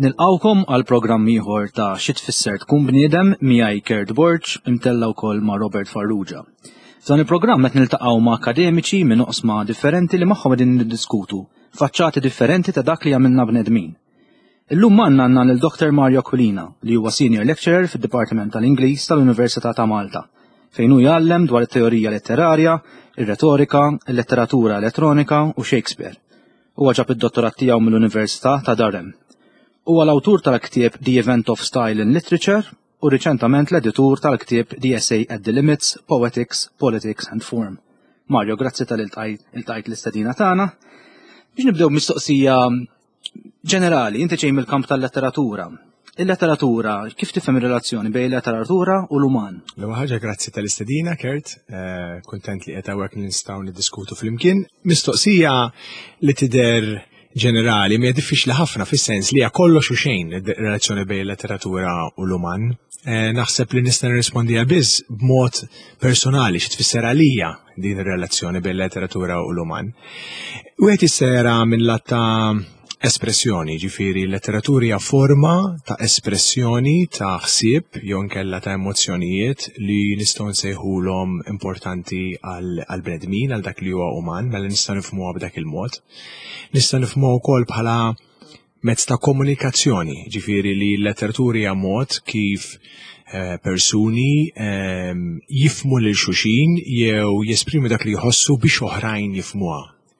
Nilqawkom għal programm ieħor ta' Xi tfisser tkun bniedem miegħi Kurt Borch imtella wkoll ma' Robert Farrugia. F'dan il-programm qed niltaqgħu ma' akademiċi minn oqsma differenti li magħhom qegħdin niddiskutu faċċati differenti ta' dak li għamilna bnedmin. Illum għandna lil Dr. Mario Aquilina li huwa Senior Lecturer fid-Dipartiment tal-Ingliż tal-Università ta' Malta, fejn hu jgħallem dwar it-teorija letterarja, ir-retorika, il-letteratura elettronika u Shakespeare. Huwa ġab id-dottorat tiegħu mill-Università ta' Durham. Huwa l-awtur tal-ktieb The Event of Style in Literature u riċentament l-editur tal-ktieb The Essay at the Limits, Poetics, Politics and Form. Mario, grazzi tal-iltajt l-istedina tagħna. Biex nibdew mistoqsija ġenerali, inti ġej mill-kamp tal-letteratura. Il-letteratura, kif tifhem ir-relazzjoni bejn il-letteratura u l-uman? L-ewwel ħaġa grazzi tal-istedina, Kurt. Kuntent li qed hawnhekk nistgħu niddiskutu flimkien. Mistoqsija li tidher ġenerali mi diffiċli ħafna fis-sens li hija kollox u xejn ir-relazzjoni bejn il-letteratura u l-uman. Naħseb li nista' nirrispondiha biss b'mod personali xi tfisser għalija din ir-relazzjoni bejn il-letteratura u l-uman. Wieħed jissera minn lat ta' espressjoni, ġifieri l-letteratura hija forma ta' espressjoni ta' ħsieb jew inkella ta' emozzjonijiet li nistgħu nsejħulhom importanti għal bnedmin għal dak li huwa uman, mela nistgħu nifhmuha b'dak il-mod. Nista' nifhmuha wkoll bħala mezz ta' komunikazzjoni, ġifieri li l-letteratura hija mod kif persuni jifhmu lil xulxin jew jesprimu dak li jħossu biex oħrajn jifhmuha.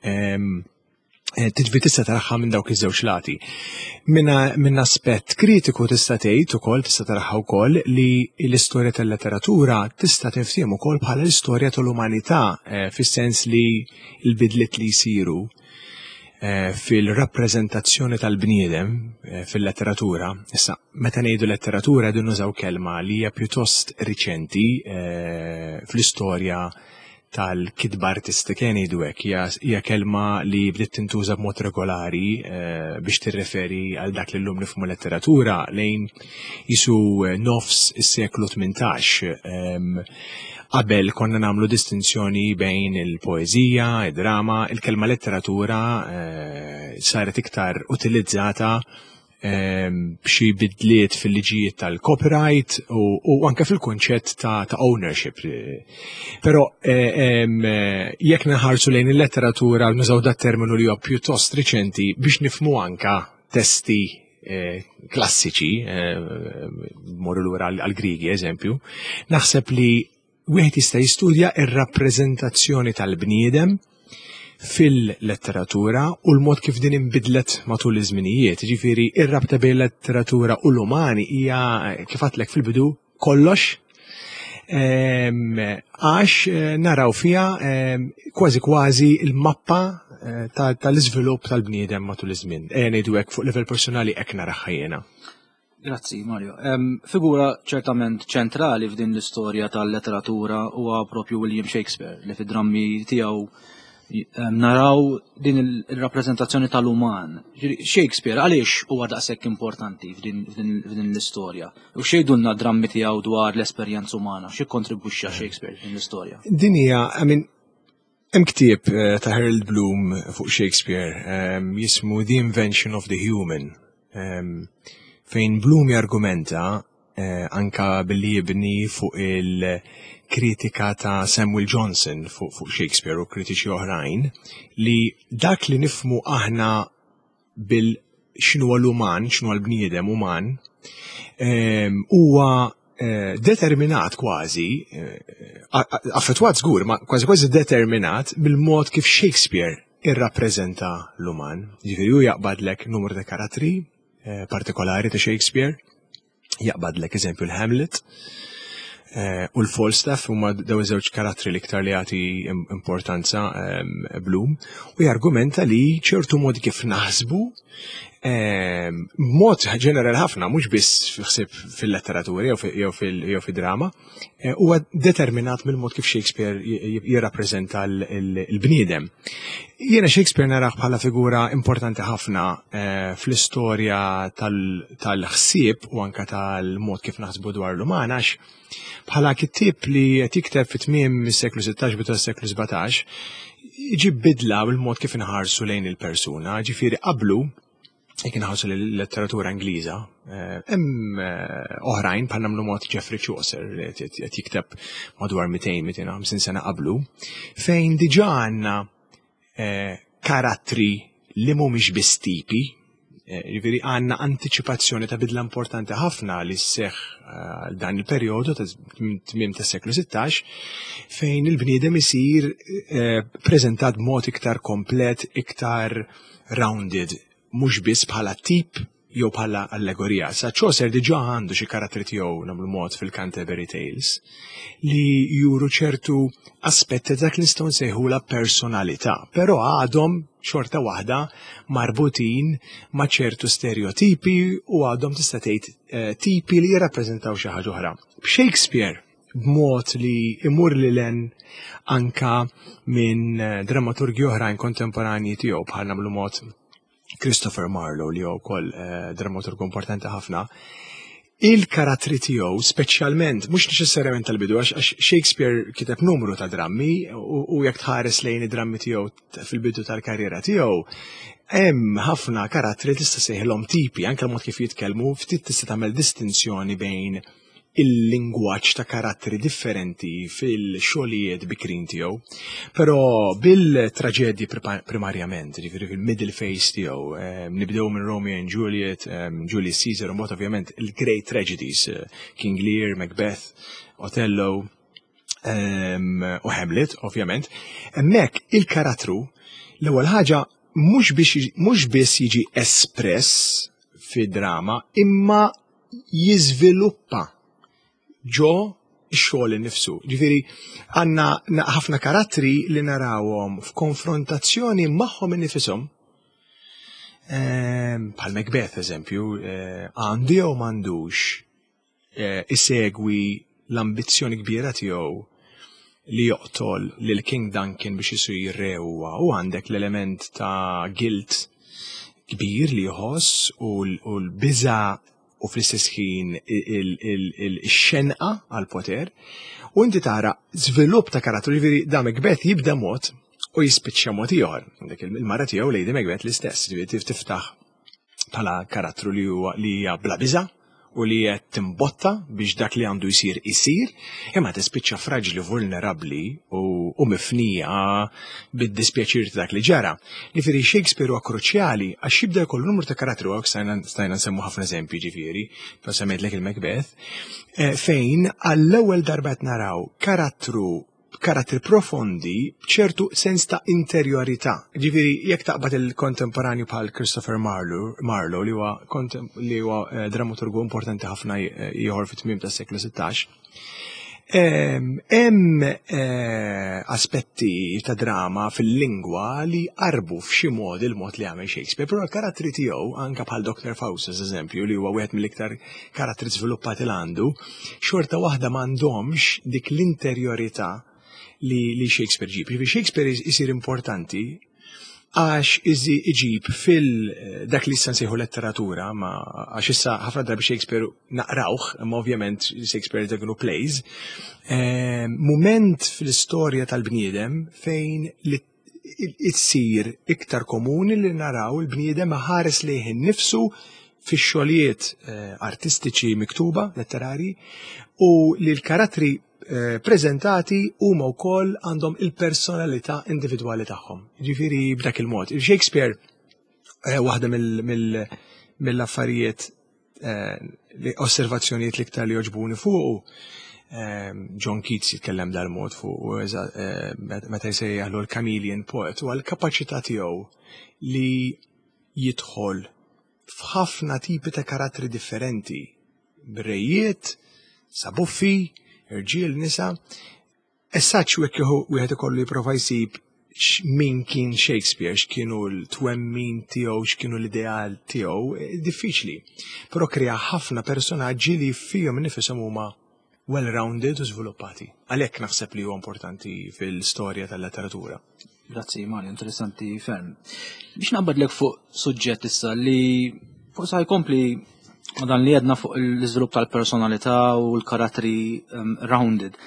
Tiġbi tista' taraħħa minn dawk iż-żewġ lati. Minn aspett kritiku tista' tgħid ukoll tista' taraħħa wkoll li l-istorja tal-letteratura tista' tifhem ukoll bħala l-istorja tal-umanità fis-sens li l-bidliet li jsiru fil-rappreżentazzjoni tal-bniedem fil-letteratura. Issa, meta ngħidu letteratura qegħdin nużaw kelma li hija pjuttost riċenti fl-istorja tal-kitba artistika ngħidu hekk hija kelma li bdiet tintuża b'mod regolari biex tirreferi għal dak li llum nifhmu letteratura lejn isu nofs is-seklu 18. Qabel konna nagħmlu distinzjoni bejn il-poeżija, id-drama, il-kelma letteratura saret iktar utilizzata b'xi bidliet fil-liġijiet tal-copyright u anke fil-kunċett ta' ownership. Però jekk naħarsu lejn il-letteratura nużaw dat terminu li huwa pjuttost riċenti biex nifhmu anke testi klassiċi, morru lura għall-Griegi eżempju, naħseb li wieħed jista' jistudja r-rappreżentazzjoni tal-bniedem fil-letteratura u l-mod kif din inbidlet matul iż-żminijiet. Ġifieri ir-rabta bejn letteratura u l-umani hija kif għadlek fil-bidu kollox għax naraw fiha kważi il-mappa tal-iżvilupp tal-bniedem matul iż-żmien. Ngħidu hekk fuq livell personali hekk naraħħa jiena. Grazzi, Mario. Figura ċertament ċentrali f'din l-istorja tal-letteratura huwa propju William Shakespeare li fid-drammi tiegħu naraw din il-rappreżentazzjoni tal-uman. Shakespeare għaliex huwa daqshekk importanti f'din l-istorja? U xejdulna d-drammi tiegħu dwar l-esperjenza umana? X'ikkontribwixxa Shakespeare f'din l-istorja? Din hija, hemm ktieb ta' Harold Bloom fuq Shakespeare jismu The Invention of the Human. Fejn Bloom jargumenta anka billi jibni fuq il-kritika ta' Samuel Johnson fuq Shakespeare u kritiċi oħrajn li dak li nifmu aħna x'inhu l-uman, x'inhu l-bniedem uman, huwa determinat kważi, affettwat żgur, ma kważi determinat bil-mod kif Shakespeare irrappreżenta l-uman. Ġifieri hu jaqbadlek numru ta' karattri partikolari ta' Shakespeare, jaqbadlek eżempju l-Hamlet u l-Falstaff huma daw iż-żewġ karattri l-iktar li jagħti importanza Bloom u jargumenta li ċertu modi kif naħsbu mod ġenerali ħafna mhux biss ħsieb fil-letteratura jew fid-drama huwa determinat mill-mod kif Shakespeare jirrappreżenta l-bniedem. Jiena Shakespeare narah bħala figura importanti ħafna fl-istorja tal-ħsieb u anke tal-mod kif naħsbu dwar l-uman għax bħala kittieb li tikteb fit-tmiem mis-seklu 16 bidu s-seklu 17 iġib bidla bil-mod kif inħarsu lejn il-persuna, ġifieri qablu jekk inħarsu l-letteratura Ingliża, hemm oħrajn bħal nagħmlu mod Geoffrey Chaucer li qed jikteb madwar 200-250 sena qablu, fejn diġà għandna karattri li mhumiex biss tipi, jiġifieri għandna antiċipazzjoni ta' bidla importanti ħafna li sseħħ dan il-perjodu ta' tmiem tas-seklu 16 fejn il-bniedem isir preżentat b'mod iktar komplet, iktar rounded, mhux biss bħala tip jew bħala allegorija. Sa Chaucer diġà għandu xi karattri tiegħu nagħmlu mod fil-Canterbury Tales li juru ċertu aspetti dak li nistgħu nsejħula personalità, però għadhom xorta waħda marbutin ma' ċertu stereotipi u għadhom tista' tgħid tipi li jirrappreżentaw xi ħaġa oħra. Shakespeare b'mod li imur lilen anka minn drammaturgi oħrajn kontemporanji tiegħu bħal nagħmlu mod Christopher Marlowe li huwa wkoll drammaturgu importanti ħafna. Il-karattri tiegħu speċjalment mhux neċessarjament tal-bidu għax Shakespeare kiteb numru ta' drammi u jekk tħares lejn id-drammi tiegħu fil-bidu tal-karriera tiegħu hemm ħafna karattri tista' sejħilhom tipi anke l-mod kif jitkellmu ftit tista' tagħmel distinzjoni bejn il-lingwaġġ ta' karattri differenti fil-xogħlijiet bikrin tiegħu, però bil-traġedji primarjament, jiġifieri fil-middle phase tiegħu, nibdew minn Romeo and Juliet, Julius Caesar, u mbagħad ovvjament il-great tragedies, King Lear, Macbeth, Othello u Hamlet, ovvjament. Hemmhekk il-karattru l-ewwel ħaġa mhux biss jiġi espress fid-drama, imma jiżviluppa ġo x-xogħol innifsu. Ġifieri għandna ħafna karattri li narawhom f'konfrontazzjoni magħhom innifishom. Bħal Macbeth eżempju, għandu jew m'għandux isegwi l-ambizzjoni kbira tiegħu li joqtol lil King Duncan biex isir re huwa u għandek l-element ta' guilt kbir li jħoss u l-biża' u fl-istess ħin il-xenqa għal-poter, u inti tara żvilupp ta' karattru, jiġifieri da Macbeth jibda mod u jispiċċa mod ieħor. Il-mara tiegħu Lady Macbeth l-istess, jiġifieri tiftaħ bħala karattru li hija bla biża' u li qed timbotta biex dak li għandu jsir isir, imma tispiċċa fraġli vulnerabbli u mifnija bid-dispjaċir ta' dak li ġara. Jiġifieri Shakespeare huwa kruċjali għax jibda jkollu numru ta' karattru għak stajna nsemmu ħafna eżempji ġifieri, però semmejtlek il-Macbeth, fejn għall-ewwel darba qed naraw karattri profondi b'ċertu sens ta' interjorità. Ġifieri jekk taqbad il-kontemporanju bħal Christopher Marlowe li huwa drammaturgu importanti ħafna ieħor fit-tmiem tas-seklu 16. Hemm aspetti ta' drama fil-lingwa li qarbu f'xi mod il-mod li għamel Shakespeare, però l-karattri tiegħu anke bħal Dr. Faustus eżempju li huwa wieħed mill-iktar karattri żviluppati l għandu, xorta waħda m'għandhomx dik l-interjorità li Shakespeare ġib. Shakespeare isir importanti għax iġib fil-dak li issa nsejħu letteratura, għax issa ħafna drabi Shakespeare naqrawh, ma ovvjament Shakespeare jagħmlu plays, mument fil-istorja tal-bniedem fejn li issir iktar komuni li naraw il-bniedem ħares lejh innifsu fix-xogħlijiet artistiċi miktuba, letterari, u li l-karattri prezentati huma wkoll għandhom il-personalità individwali tagħhom. Ġifieri b'dak il-mod. Shakespeare waħda mill-affarijiet osservazzjonijiet l-iktar li joġbuni fuq John Keats jitkellem dal-mod fuq meta jsejjaħlu l-chameleon poet u għall-kapaċità tiegħu li jidħol f'ħafna tipi ta' karattri differenti. Brejiet, sabuffi, irġiel, nisa, essaċ wieħed ikollu jipprova jsib min kien Shakespeare, x'kienu l-twemmin tiegħu, x'kienu l-ideal tiegħu, diffiċli. Però krea ħafna personaġġi li fihom nifishom huma well-rounded u żviluppati. Għalhekk naħseb li huwa importanti fil-storja tal-letteratura. Grazzi, Mario, interessanti ferm. Biex naqbadlek fuq suġġett issa li forsi jkompli dan li għedna fuq l-iżvilupp tal-personalità u l-karattri rounded.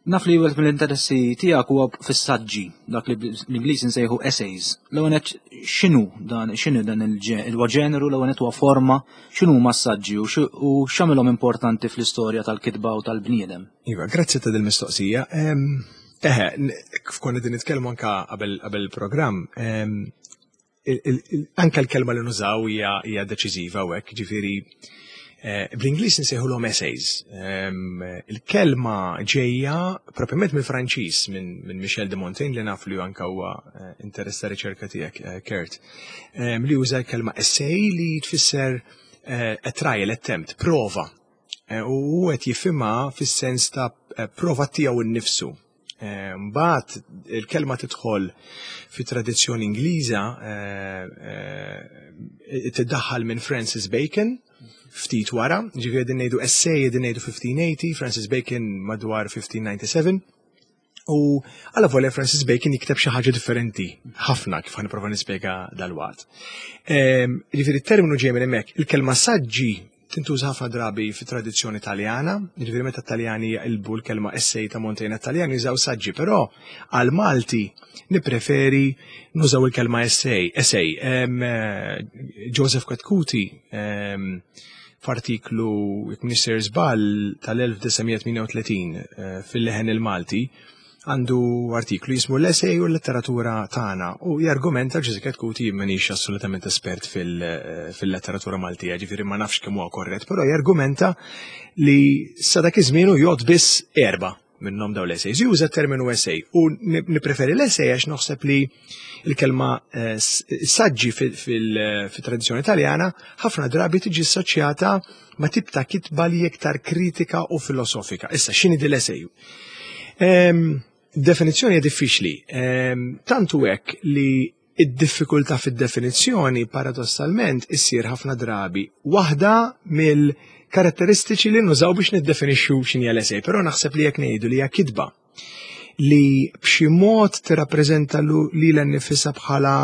Naf li għet mill-interessi tijak huwa fis-saġġi, dak li bl-Inglis nsejħu essays. L-għonet xinu dan il-ġeneru, l-għonet huwa forma, xinu ma s-saġġi u xamilhom importanti fl-istorja tal-kitba u tal-bniedem. Iva, grazzi ta' dil-mistoqsija. F'konna din nitkellmu anka qabel program, anka l-kelma li nużaw hija deċiżiva u hekk, ġifieri bl-Ingliż nsejħulhom essays. Il-kelma ġejja propjament mill-Franċiż minn Michel de Montaigne li naf li anke huwa interess ta' riċerka tiegħek, Kurt, li uża l-kelma essay li tfisser a trial attempt, prova. U qed jifhimha fis-sens ta' prova tiegħu nnifsu. Mbagħad il-kelma tidħol fit-tradizzjoni Ingliża tiddaħħal minn Francis Bacon ftit wara, ġifieri din ngħidu essay din ngħidu 1580, Francis Bacon madwar 1597. U alla volja Francis Bacon jikteb xi ħaġa differenti ħafna kif ħanipprova nispjega dal-waqt. Ġifieri t-terminu ġej minn hemmhekk, il-kelma saġġi tintuża ħafna drabi fit-tradizzjoni Taljana, ġifieri meta Taljani jaqilbu l-kelma essay ta' Montaigne Taljani jużaw saġġi, però għal Malti nippreferi nużaw il-kelma essay. Joseph Katkuti f'artiklu jekk m'nissir żball tal-1938 fil-Leħen il-Malti għandu artiklu jismu l-essay u l-letteratura tagħna u jargumenta Joseph Katkuti m'iniex assolutament espert fil-letteratura Maltija, ġifieri ma nafx kemm huwa korrett, però jargumenta li sa dak iż-żmien jgħod biss 4 minnhom dawn l-essays. Juża t-terminu essay u nippreferi l-essay għax naħseb li il-kelma saġġi fil-tradizzjoni Taljana ħafna drabi tiġi assoċjata ma' tip ta' kitba li iktar kritika u filosofika. Issa x'inhi din l-essay? Definizzjoni hija diffiċli. Tantu hekk li id-diffikultà fid-definizzjoni paradossalment issir ħafna drabi waħda mill-karatteristiċi li nużaw biex niddefinixxu x'inhi l-essay, però naħseb li jekk ngħidu li hija kitba li b'xi mod tirrappreżenta lilha nnifisha bħala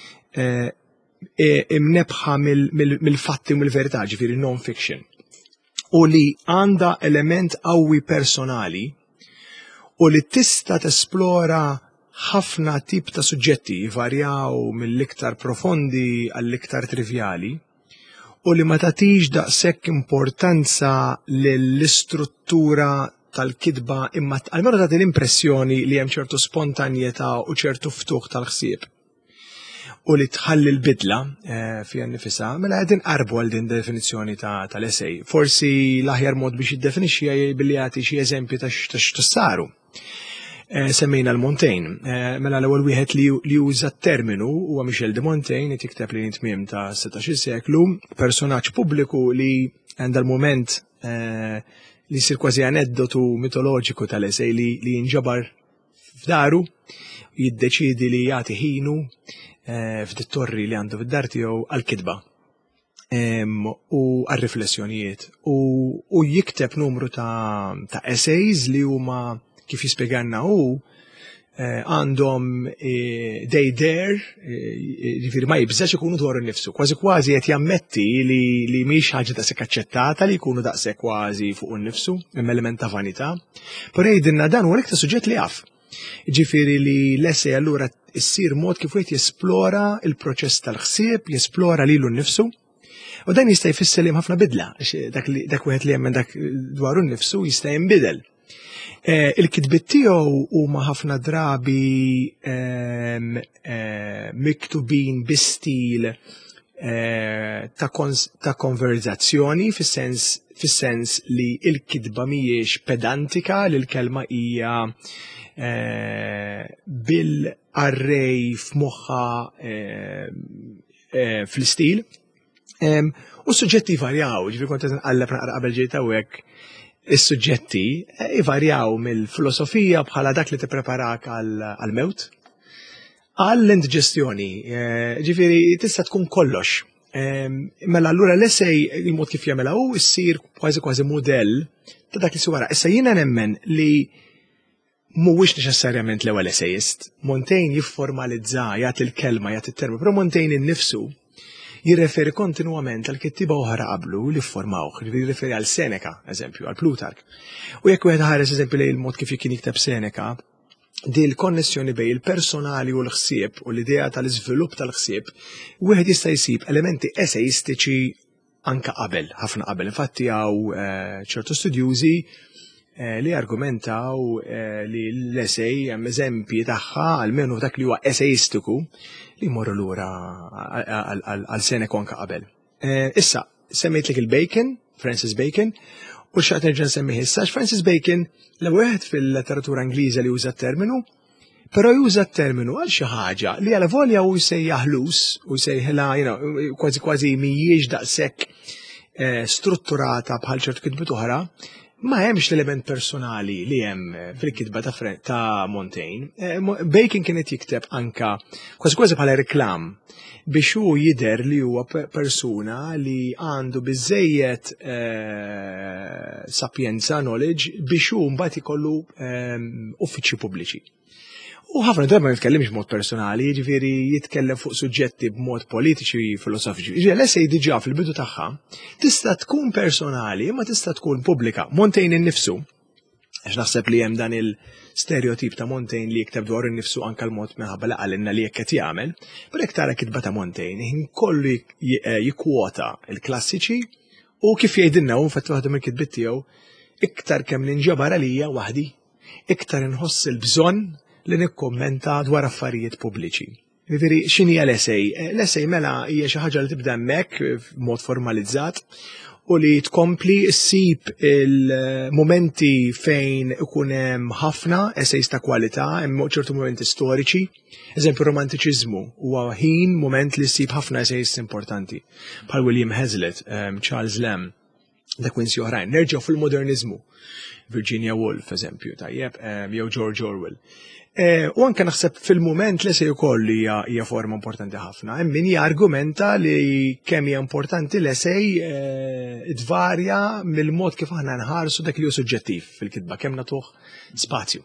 imnebħa mill-fatti u mill-verità, ġifieri non-fiction, u li għandha element qawwi personali u li tista' tesplora ħafna tip ta' suġġetti varjaw mill-iktar profondi għall-iktar trivjali u li ma tagħtix daqshekk importanza lill-istruttura tal-kitba imma għalmenu tagħti l-impressjoni li hemm ċertu spontanjetà u ċertu ftuħ tal-ħsieb u li tħalli l-bidla fiha nnifisha, mela qegħdin qarbu għal din definizzjoni tal-essay. Forsi l-aħjar mod biex jiddefinixxi billi jagħti xi eżempji ta' x'tissaru. Semmejna l-Montaigne. Mela l-ewwel wieħed li juża t-terminu huwa Michel de Montaigne li tikteb li tmiem ta' 16 seklu, personaġġ pubbliku li għandha l-mument li jsir kważi aneddotu mitoloġiku tal-essej li jinġabar f'daru, jiddeċidi li jagħti ħinu f'dittorri li għandu fid-dar tiegħu għall-kitba u għar-riflessjonijiet u jikteb numru ta' essays li huma kif jispjegalna għandhom they dare, ġifieri ma jibżax ikunu dwar innifsu, kważi qed jammetti li mhix ħaġa daqshekk aċċettata li jkunu daqshekk kważi fuq innifsu, hemm element ta' vanità. Però jgħidilna dan huwa l-iktar suġġett li jaf. Ġifieri li l-essej allura issir mod kif wieħed jesplora il-proċess tal-ħsieb, jesplora lilu nnifsu. U dan jista' jfisser li hemm ħafna bidla, dak wieħed li hemm dak dwar innifsu jista' jinbidel. Il-kitbiet tiegħu huma ħafna drabi miktubin bi stil ta' konverzazzjoni fis-sens li l-kitba mhijiex pedantika li l-kelma hija bil-arrej f'moħħa fl-istil. U s-suġġetti jvarjaw, ġifieri kont qed nqalleb qabel ġejt hawnhekk. Is-suġġetti jvarjaw mill-filosofija bħala dak li tippreparak għall-mewt għall-indiġestjoni, ġifieri tista' tkun kollox. Mela allura l-essej il-mod kif jagħmilha hu issir kważi mudell ta' dak li wara. Issa jiena nemmen li mhuwiex neċessarjament l-ewwel essejist. Montaigne jifformalizza, jagħti l-kelma, jagħti t-termu, però Montaigne innifsu jirreferi kontinwament għal kittiba oħra qablu li ffurmawh, jirreferi għal Seneca, eżempju, għal Plutark. U jekk wieħed ħares eżempju lejn il-mod kif kien jikteb Seneca, di l-konnessjoni bej il-personali u l-ħsieb u l-idea tal-iżvilupp tal-ħsieb, wieħed jista' jsib elementi esejistiċi anka qabel, ħafna qabel. Infatti hawn ċertu studjużi li argumentaw li l-essej hemm eżempji tagħha almenu dak li huwa esejistiku li jmorru lura għal Seneca anka qabel. Issa, semmejtlek il-Bacon, Francis Bacon, u xaqt nerġa' nsemmiħ issa Francis Bacon l-wieħed fil-letteratura Ingliża li juża t-terminu, però juża t-terminu għal xi ħaġa li għal volja u jsejjaħ ħlus u jsejħilha kważi kważi mhijiex daqshekk strutturata bħal ċertu kitbiet oħra, ma hemmx l-element personali li hemm fil-kitba ta' Montaigne. Bacon kienet jikteb anka kważi kważi bħala reklam biex hu jidher li huwa persuna li għandu biżejjed sapjenza, knowledge biex hu mbagħad ikollu uffiċċji pubbliċi. U ħafna darba ma jitkellimx b'mod personali, jiġifieri jitkellem fuq suġġetti b'mod politiċi, filosofiċi. Jiġifieri l-essej diġà fil-bidu tagħha tista' tkun personali ma tista' tkun pubblika. Montaigne innifsu, għax naħseb li hemm dan il-stereotip ta' Montaigne li jikteb dwar innifsu anke l-mod minħabba li qalilna li jekk qed jagħmel, però jekk tara kitba ta' Montaigne inkollu jikkwota l-klassiċi u kif jgħidilna hu infatti waħda mill-kitbiet tiegħu iktar kemm ninġabar għalija waħdi, iktar inħoss il-bżonn li nikkommenta dwar affarijiet pubbliċi. Jiġifieri x'inhi l-essej? L-essej mela hija xi ħaġa li tibda hemmhekk b'mod formalizzat u li tkompli ssib il-momenti fejn ikun hemm ħafna essays ta' kwalità, hemm ċertu momenti storiċi. Eżempju romantiċiżmu huwa ħin moment li ssib ħafna essays importanti bħal William Hazlitt, Charles Lamb, Da Quincy oħrajn. Nerġgħu fil-moderniżmu, Virginia Woolf eżempju, tajjeb, jew George Orwell. U anke naħseb fil-mument l-essej ukoll hija forma importanti ħafna. Hemm min jargumenta li kemm hija importanti l-essej tvarja mill-mod kif aħna nħarsu dak li hu suġġettiv fil-kitba, kemm nagħtuh spazju.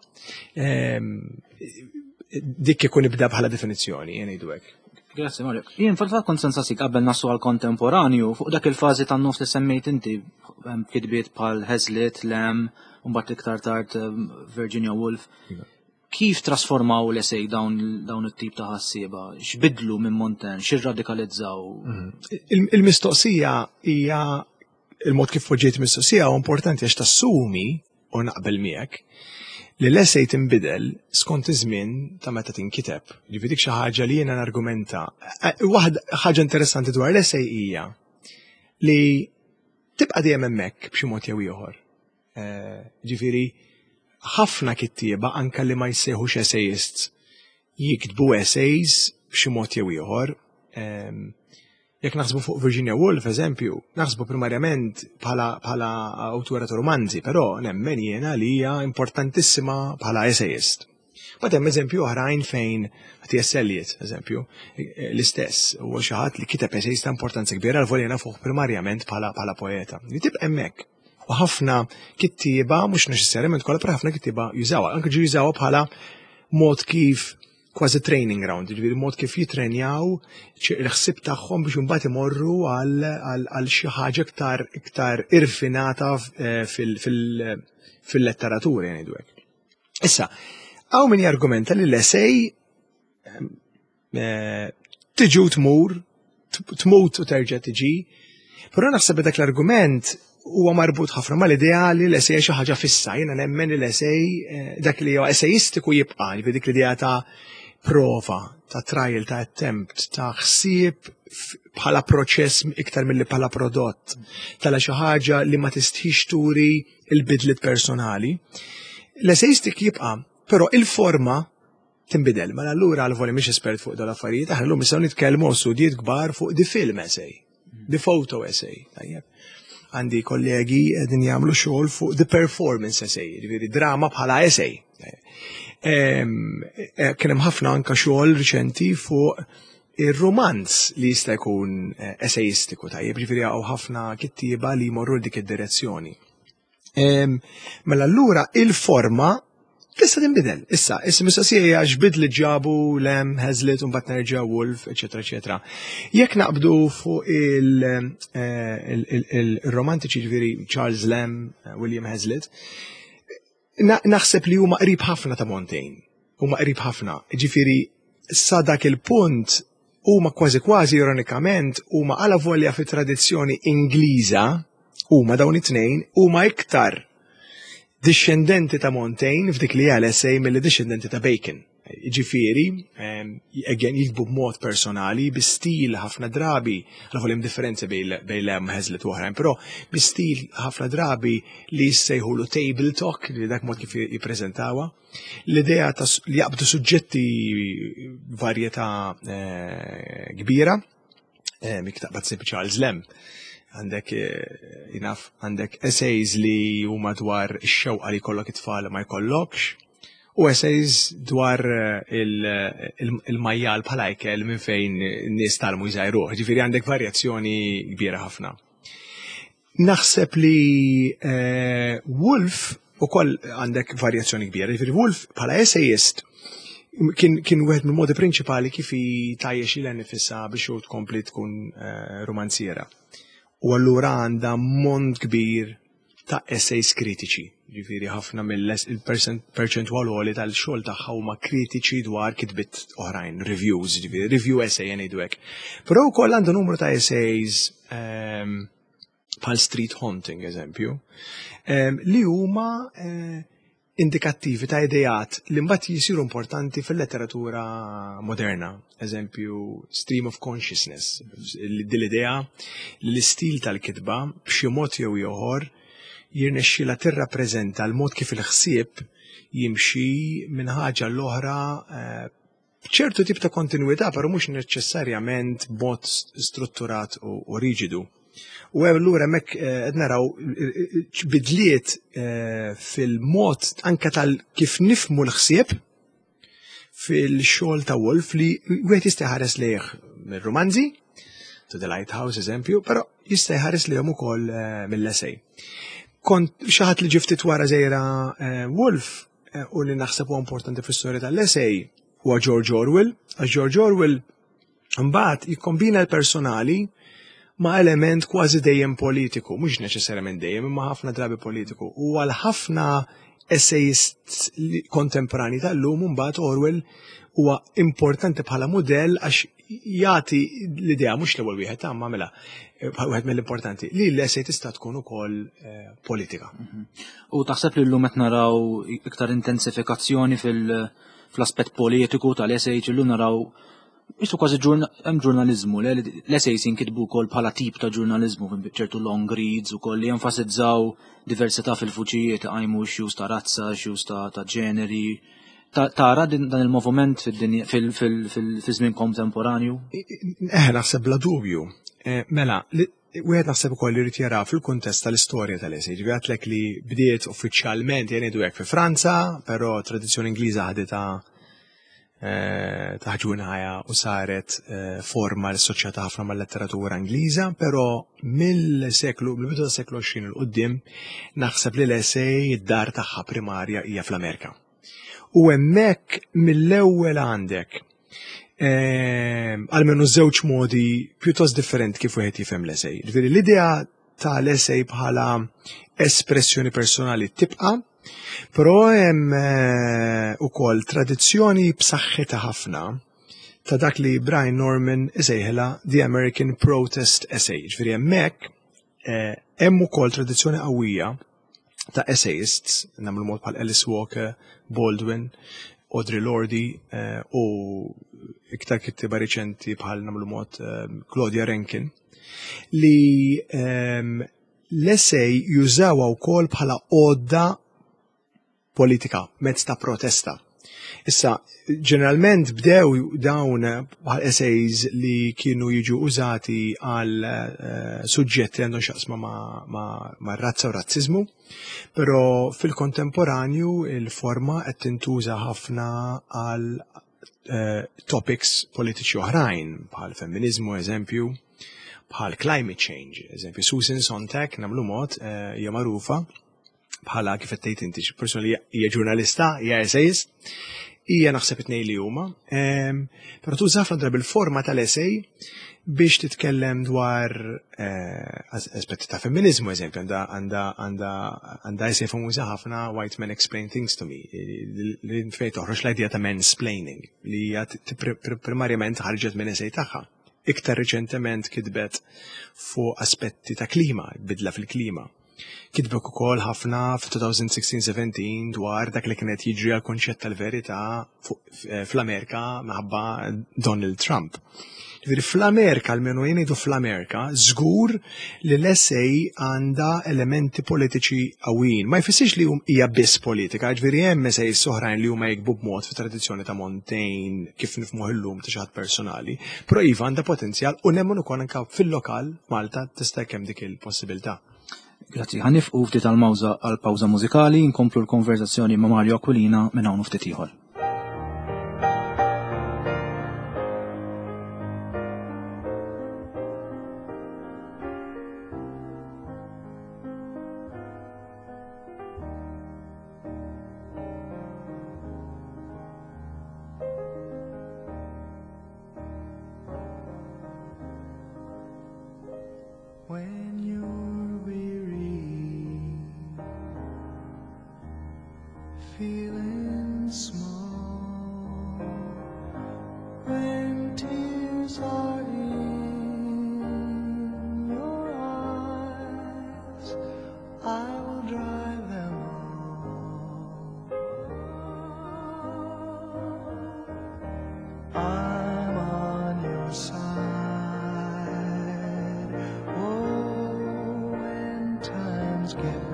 Dik ikun ibda bħala definizzjoni, jien ngħidu hekk. Grazie Mario. Jien fil-fatt kont sensassi qabel nassu għal kontemporanju fuq dak il-fażi tan-nofs li semmejt inti kitbiet bħal Hazlitt, Lamb, u mbagħad iktar tard Virginia Woolf. Kif trasformaw l-essej dawn it-tip ta' ħassieba? X'bidlu minn Montaigne? X'irradikalizzaw? Il-mistoqsija hija il-mod kif poġġejt mistoqsija huwa importanti għax tassumi u naqbel miegħek li l-essej tinbidel skont iż-żmien ta' meta tinkiteb. Ġifieri xi ħaġa li jiena nargumenta. Waħda ħaġa interessanti dwar l-essej hija li tibqa' dejjem hemmhekk b'xi mod jew ieħor. Ġifieri ħafna kittieba anke li ma jsejħux essayists jiktbu essays b'xi mod jew ieħor. Jekk naħsbu fuq Virginia Woolf, eżempju, naħsbu primarjament bħala awtura ta' romanzi, però nemmen jiena li hija importantissima bħala essayist. Bad hemm eżempju oħrajn fejn T.S. Eliot, eżempju, l-istess, huwa xi ħadd li kiteb essays ta' importanza kbira għal volja fuq primarjament bħala poeta. Li tibqa' hemmhekk. U ħafna kittieba, mhux neċessarjament kollha, però ħafna kittieba jużawha, anke ġu jużawha bħala mod kif kważi training ground, ġifieri mod kif jitrenjaw l-ħsieb tagħhom biex imbagħad imorru għal xi ħaġa iktar irfinata fil-letteratura jgħidu hekk. Issa, hawn min jargumenta li l-essej tiġi u tmur, tmut u terġa' tiġi, però naħseb dak l-argument huwa marbut ħafna mal-idea li l-essej xi ħaġa fissa, jiena nemmen li l-essej dak li huwa essayistiku jibqa' dik l-idea ta' prova, ta' trial, ta' attempt, ta' ħsieb bħala proċess iktar milli bħala prodott, tala xi ħaġa li ma tistħix turi il-bidliet personali. L-essejistik jibqa', però il-forma tinbidel. Mela allura għal-voli mhix espert fuq dal affarijiet, aħna llum nistgħu nitkellmu studjiet kbar fuq di film essay, di photo essay. Għandi kollegi qegħdin jagħmlu xogħol fuq the performance essay, jiġifieri drama bħala essay. Kien hemm ħafna anke xogħol riċenti fuq ir-romanz li jista' jkun essayistiku tajjeb, ġifieri hawn ħafna kittieba li jmorru dik id-direzzjoni. Mela allura il-forma Tista' tinbidel. Issa mistoqsija x'bid li ġabu Lem, Hazlitt u mbagħad nerġa' Wolf, eċetera, eċetera. Jekk naqbdu fuq il-romantiċi ġifieri Charles Lem, William Hazlitt, naħseb li huma qrib ħafna ta' Montaigne. Huma qrib ħafna. Ġifieri sa dak il-punt huma kważi ironikament huma għala volja fit-tradizzjoni Ingliża huma dawn it-tnejn huma iktar discendenti ta' Montaigne f'dik li għal essej mill discendenti ta' Bacon. Ġifieri, again jikbu b'mod personali, bi-stil ħafna drabi, għal hemm differenzi bejn Lem, Hazlitt u oħrajn, però bi-stil ħafna drabi li jissejħulu table talk, li dak mod kif jippreżentawha, l-idea li jaqbdu suġġetti varjetà kbira, miktaqbad sempi Charles Lem. Għandek essays li huma dwar ix-xewqa li jkollok it-tfal ma jkollokx, u essays dwar il-majjal bħala ikel minn fejn nies talmu jżajruh. Ġifieri għandek varjazzjoni kbira ħafna. Naħseb li Wolf ukoll għandek varjazzjoni kbira. Ġifieri Wolf bħala essayist kien wieħed mill-modi prinċipali kif tajjex ilha nifisha biex tkompli tkun romanziera. U allura għandha mond kbir ta' essays kritiċi. Ġifieri ħafna mill-perċentwal għoli tal-xogħol tagħha huma kritiċi dwar kitbit oħrajn, reviews, ġifieri review essay ngħidu hekk. Però wkoll għandu numru ta' essays bħal Street Haunting, eżempju, li huma indikattivi ta' idejat li mbagħad jisiru importanti fil-letteratura moderna. Eżempju, Stream of Consciousness, dil-idea li l-istil tal-kitba b'xi mod jew ieħor jirnexxilha tirrappreżenta l-mod kif il-ħsieb jimxi minn ħaġa l-oħra b'ċertu tip ta' kontinwità, però mhux neċessarjament b'mod strutturat u riġidu. U allura hemmhekk qed naraw bidliet fil-mod anke kif nifhmu l-ħsieb fil-xogħol ta' Wolf li wieħed jista' jħares lejh mir-romanzi, To the Lighthouse eżempju, però jista' jħares lejhom ukoll mill-essej. Kont xi ħadd li ġiftit wara żejra Wolf u li naħseb huwa importanti fis-storja tal-essej huwa George Orwell, għax George Orwell mbagħad jikkombina l-personali ma' element kważi dejjem politiku, mhux neċessarjament dejjem, imma ħafna drabi politiku. U għal ħafna essayists kontemporani tal-lum mbagħad Orwell huwa importanti bħala mudell għax jagħti l-idea mhux l-ewwel wieħed imma mela wieħed mill-importanti li l-essej tista' tkun ukoll politika. U taħseb li llum qed naraw iktar intensifikazzjoni fl-aspett politiku tal-essej illum naraw Isu kważi hemm ġurnaliżmu, l-essays jinkitbu wkoll bħala tip ta' ġurnaliżmu ċertu long reads ukoll li jenfasizzaw diversità fil-fuċijiet qajmu xjuż ta' razza, xjuż ta' ġeneri. Tara dan il-moviment fid-dinja fil-żmien kontemporanju? Naħseb bla dubju. Mela, wieħed naħseb ukoll li jrid jara fil-kuntest tal-istorja tal-essej. Ġifieri għadlek li bdiet uffiċjalment jgħidu hekk fi Franza, però tradizzjoni Ingliża ħaditha taħġuna ħajja u saret forma l-soċjata ħafna mal-letteratura Ingliża, però mill-bidu tas-seklu 20 il-qudiem naħseb li l-essej id-dar tagħha primarja hija fl-Amerika. U hemmhekk mill-ewwel għandek għalmenu żewġ modi pjuttost differenti kif wieħed jifhem l-essej. Ġifieri l-idea tal-essej bħala espressjoni personali tibqa', però hemm ukoll tradizzjoni b'saħħitha ħafna ta' dak li Brian Norman isejħilha The American Protest Essay. Ġifieri hemmhekk hemm ukoll tradizzjoni qawwija ta' essayists, nagħmlu mod bħal Alice Walker, Baldwin, Audre Lorde u iktar kittiba riċenti bħal nagħmlu mod Claudia Rankine li l-essej jużawha wkoll bħala għodda politika, mezz ta' protesta. Issa, ġeneralment bdew dawn bħal essays li kienu jiġu użati għal suġġetti li għandhom xaqsma ma' razza u razzizmu, però fil-kontemporanju il-forma qed tintuża ħafna għal topics politiċi oħrajn, bħal femminizmu eżempju, bħal climate change, eżempju Susan Sontag nagħmlu mod hija magħrufa bħala kif qed inti persuna li hija ġurnalista, hija essayist, hija naħseb it-tnejn li huma. Però tuża ħafna drabi il-forma tal-essay biex titkellem dwar aspetti ta' femminizmu, eżempju, għandha essay famuża ħafna White Men Explain Things to Me, li fejn toħroġ l-idea ta' mansplaining, li hija primarjament ħarġet minn essay tagħha. Iktar riċentement kitbet fuq aspetti ta' klima, bidla fil-klima. Kitbek ukoll ħafna f'2016-17 dwar dak li kienet jiġri għal konċett tal-verità fl-Amerika minħabba Donald Trump. Fl-Amerika, almenu jgħidu fl-Amerika, żgur li l-essay għandha elementi politiċi qawwin. Ma jfissirx li hija biss politika, ġifieri hemm essay soħrajn li huma jikbu b'mod fit-tradizzjoni ta' Montaigne kif nifhmuh illum ta' xi ħadd personali, però iva għandha potenzjal u nemmen ukoll anke fil-lokal Malta tista' kemm dik il-possibilità. Grazzi, ħanifqu ftit għal pawża mużikali, nkomplu l-konversazzjoni ma' Mario Aquilina minn hawn ftit ieħor. When you're weary, feeling small, when tears are in your eyes, I will dry them all. I'm on your side. Get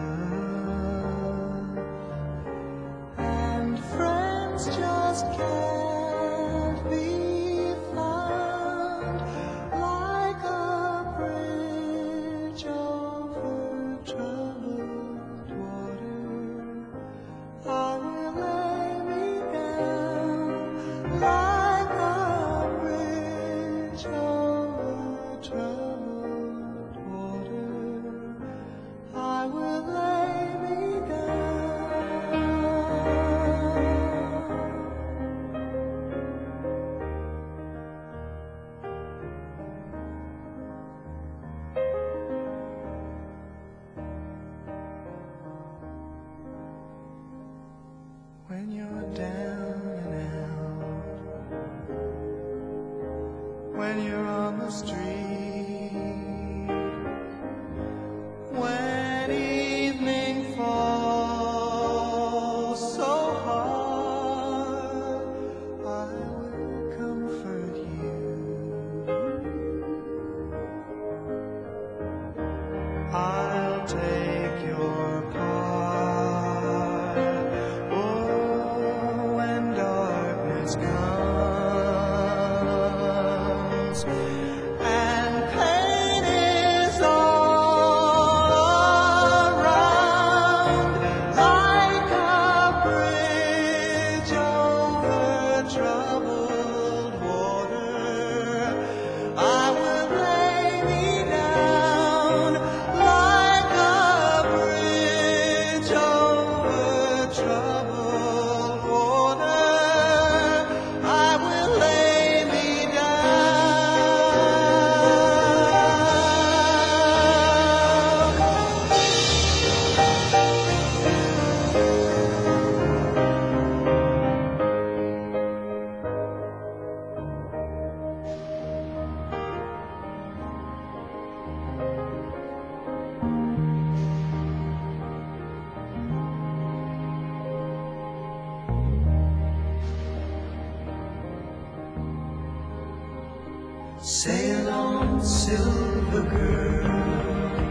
rough, and friends just can't be found like a bridge over troubled water. I will lay me down like a bridge over troubled water. I will lay me down. When you're down and out, when you're on the street, when evening falls so hard, I will comfort you. I'll take your part. Oh, when darkness comes and pain is all around, like a bridge over troubled water, I will lay me down like a bridge over troubled water. I will lay me Sail on, silver girl,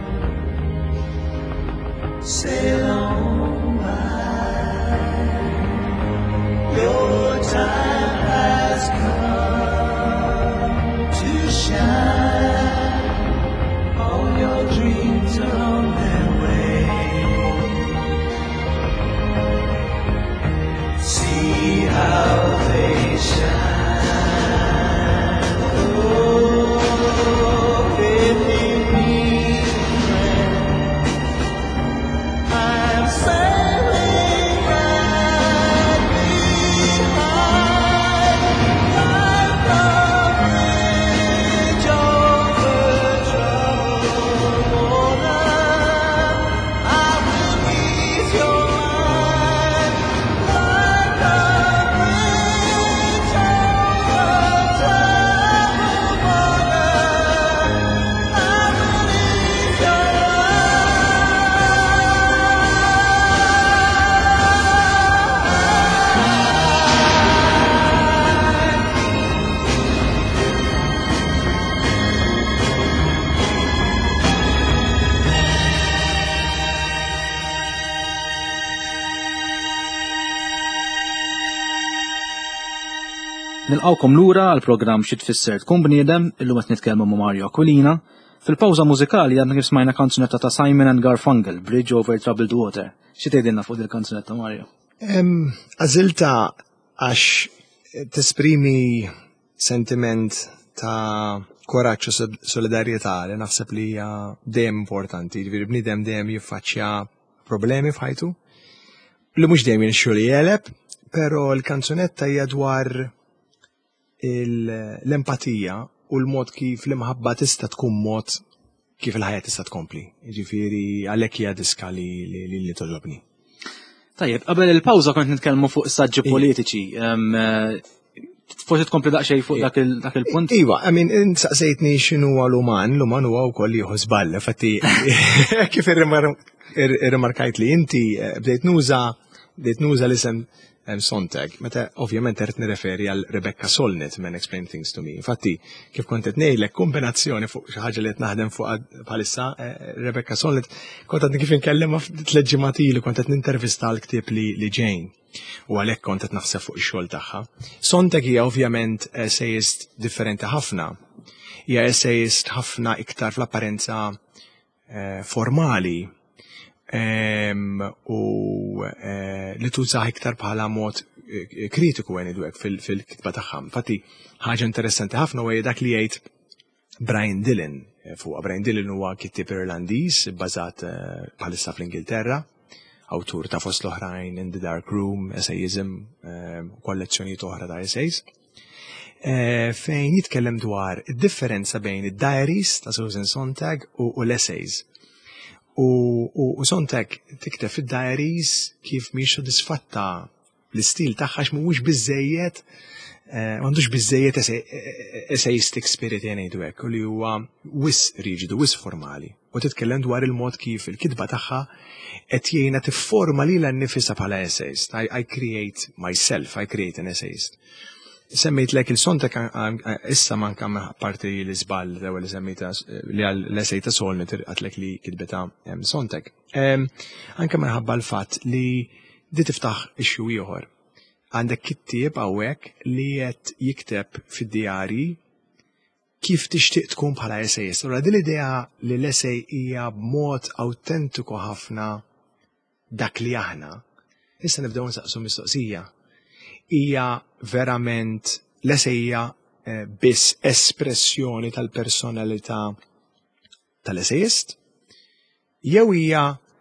sail on by. Your time has come to shine. All your dreams are on their way. See how they shine. I Nilqawkom lura għal-programm Xi tfisser tkun bniedem, illum qed nitkellmu ma' Mario Aquilina. Fil-pawża mużikali għadna kif smajna kanzunetta ta' Simon and Garfunkel, Bridge Over Troubled Water. Xi tgħidilna fuq il-kanzunetta, Mario? Għażilta għax tesprimi sentiment ta' koraġġ u solidarjetà li naħseb li hija dejjem importanti, jiġifieri bniedem dejjem jiffaċċja problemi f'ħajtu li mhux dejjem jinxu li jeleb, però l-kanzunetta hija dwar l-empatija u l-mod kif l-imħabba tista' tkun mod kif il-ħajja tista' tkompli. Jiġifieri għalhekk hija diska li toġobni. Tajjeb, qabel il-pawża kont nitkellmu fuq is-saġġi politiċi. Forsi tkompli daqsxejn fuq dak il-punt? Iva, insaqsejtni x'inhu l-uman huwa wkoll jieħu żball, fatti kif irrimarkajt li inti bdejt nuża l-isem Sontag, meta ovvjament qed nirreferi għal Rebecca Solnit minn Explain Things to Me. Infatti, kif kont qed ngħidlek kombinazzjoni fuq xi ħaġa li qed naħdem fuq bħalissa, Rebecca Solnit kont qed kif inkellem tliet ġimgħat ilu kont qed nintervista l-ktieb li Jane. U għalhekk kont qed naħseb fuq ix-xogħol tagħha. Sontag hija ovvjament essayist differenti ħafna. Hija essayist ħafna iktar fl-apparenza formali. U li tużaħ iktar bħala mod kritiku għenidwek fil-kitba tagħha. Infatti, ħaġa interessanti ħafna u dak li jgħid Brian Dillon fuq. Brian Dillon huwa kittieb Irlandiż bbażat bħalissa fl-Ingilterra, awtur ta' fost l-oħrajn In the Dark Room, essayism, kollezzjonijiet oħra ta' essays. Fejn jitkellem dwar id-differenza bejn id-diaries ta' Susan Sontag u l-essays. U Sontag tikteb fid-diaries kif mhix sodisfatta l-istil tagħha mhuwiex biżejjed, m'għandux biżejjed essayistic spirit ngħidu hekk, u li huwa wis riġidu, wis formali. U titkellem dwar il-mod kif il-kitba tagħha qed jgħinha tifforma lilha nnifisha bħala essayist. I create myself, I create an essayist. Semmejtlek il-Sontag issa manka parti l-iżball li semmejta li l-essej ta' Solnit għatlek li kitbeta Sontag. Anke minħabba l-fatt li di tiftaħ ixju ieħor. Għandek kittieb hawnhekk li qed jikteb fid-djarji kif tixtieq tkun bħala essayist. Ora din l-idea li l-essej hija b'mod awtentiku ħafna dak li aħna. Issa nibdew nsaqsu mistoqsija. Hija verament l-essejja biss espressjoni tal-personalità tal-essejist, jew hija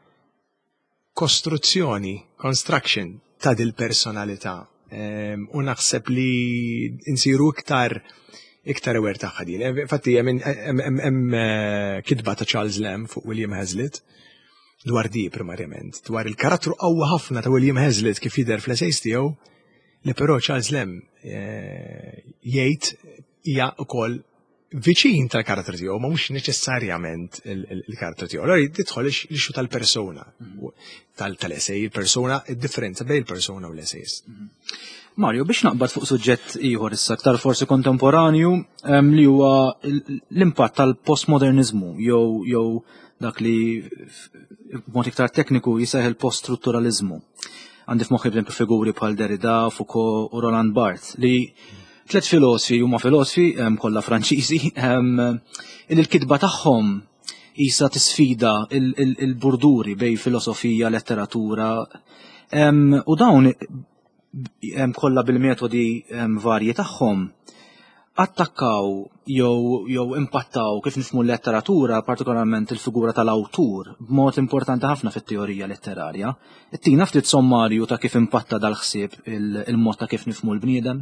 construction ta' dil-personalità. U naħseb li insiru iktar aware tagħha din. Infatti hemm kitba ta' Charles Lamb fuq William Hazlitt dwar di primarjament, dwar il-karattru qawwa ħafna ta' William Hazlitt kif jidher fl-essays tiegħu, li però Charles Lamb jgħid hija wkoll viċin tal-karattru tiegħu, ma mhux neċessarjament il-karattru tiegħu. Allora tidħol ix-xu tal-persuna, tal-essej, il-persuna, id-differenza bejn il-persuna u l-essays. Mario, biex naqbad fuq suġġett ieħor issa aktar forsi kontemporanju li huwa l-impatt tal-postmodernizmu jew dak li b'mod iktar tekniku jiseħ il-poststrutturalizmu. Għandi f'moħħi b'empju figuri bħal Derrida, Foucault u Roland Barthes li tliet filosofi huma filosofi kollha Franċiżi il-kitba tagħhom isa tisfida il-burduri bej filosofija, letteratura u dawn kollha bil-metodi varji tagħhom attakkaw jew impattaw kif nifhmu l-letteratura, partikolarment il-figura tal-awtur, b'mod importanti ħafna fit-teorija letterarja. Ittina ftit sommarju ta' kif impatta dal-ħsieb il-mod ta' kif nifhmu l-bniedem?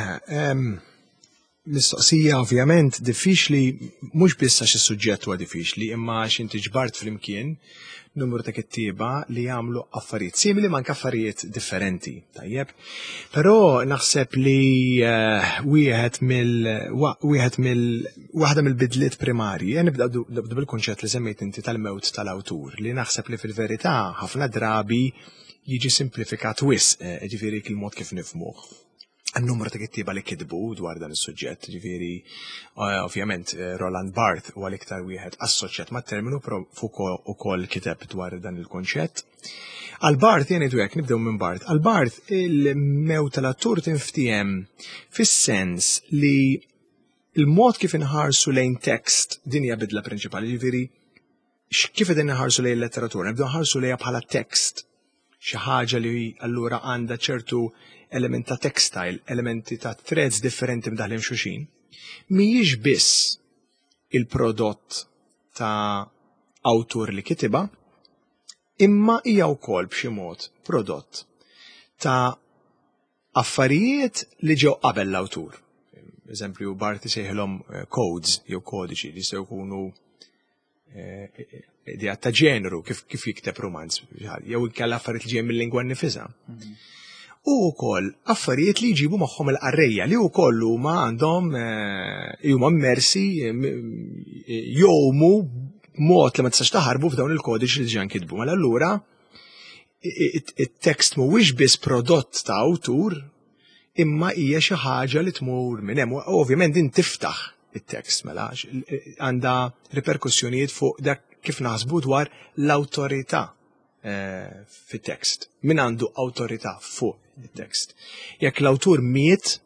Mistoqsija ovvjament diffiċli, mhux biss għax is-suġġett huwa diffiċli, imma għax inti ġbart flimkien numru ta' kittieba li jagħmlu affarijiet simili ma anke affarijiet differenti, tajjeb. Però naħseb li waħda mill-bidliet primarji, nibda bil-kunċett li semmejt inti tal-mewt tal-awtur, li naħseb li fil-verità ħafna drabi jiġi simplifikat wisq, ġifieri il-mod kif nifhmuh. għan-numru ta' kittieba li kitbu dwar dan is-suġġett, ġifieri ovvjament Roland Barthes huwa l-iktar wieħed assoċjat mat-terminu, però Foucault ukoll kiteb dwar dan il-konċett. Għal Barthes jien ngħidu hekk nibdew minn Barthes. Għal Barthes il-mew tal-awtur tinftiem fis-sens li il-mod kif inħarsu lejn tekst din hija bidla prinċipali, ġifieri kif qegħdin inħarsu lejn il-letteratura, nibdew nħarsu lejha bħala tekst. Xi ħaġa li allura għandha ċertu element ta' textile, elementi ta' threads differenti mdaħlim xulxin, mhijiex biss il-prodott ta' awtur li kitiba, imma hija wkoll b'xi mod prodott ta' affarijiet li ġew qabel l-awtur. Eżempju, Barthes isejħilhom codes jew kodiċi li se jkunu idea ta' ġeneru kif jikteb romanz, jew inkella affarijiet li ġej mill-lingwa nnifisha. U wkoll affarijiet li jġibu magħhom il-qarrejja li wkoll huma għandhom huma immersi jowmu b'mod li ma tistax taħarbu f'dawn il-kodiċi li ġan kitbu. Mela allura it-tekst mhuwiex biss prodott ta' awtur, imma hija xi ħaġa li tmur minn hemm. Ovvjament din tiftaħ it-tekst mela għandha riperkussjonijiet fuq dak kif naħsbu dwar l-awtorità fit-tekst. Min għandu awtorità fuq it-tekst. Jekk l-awtur miet,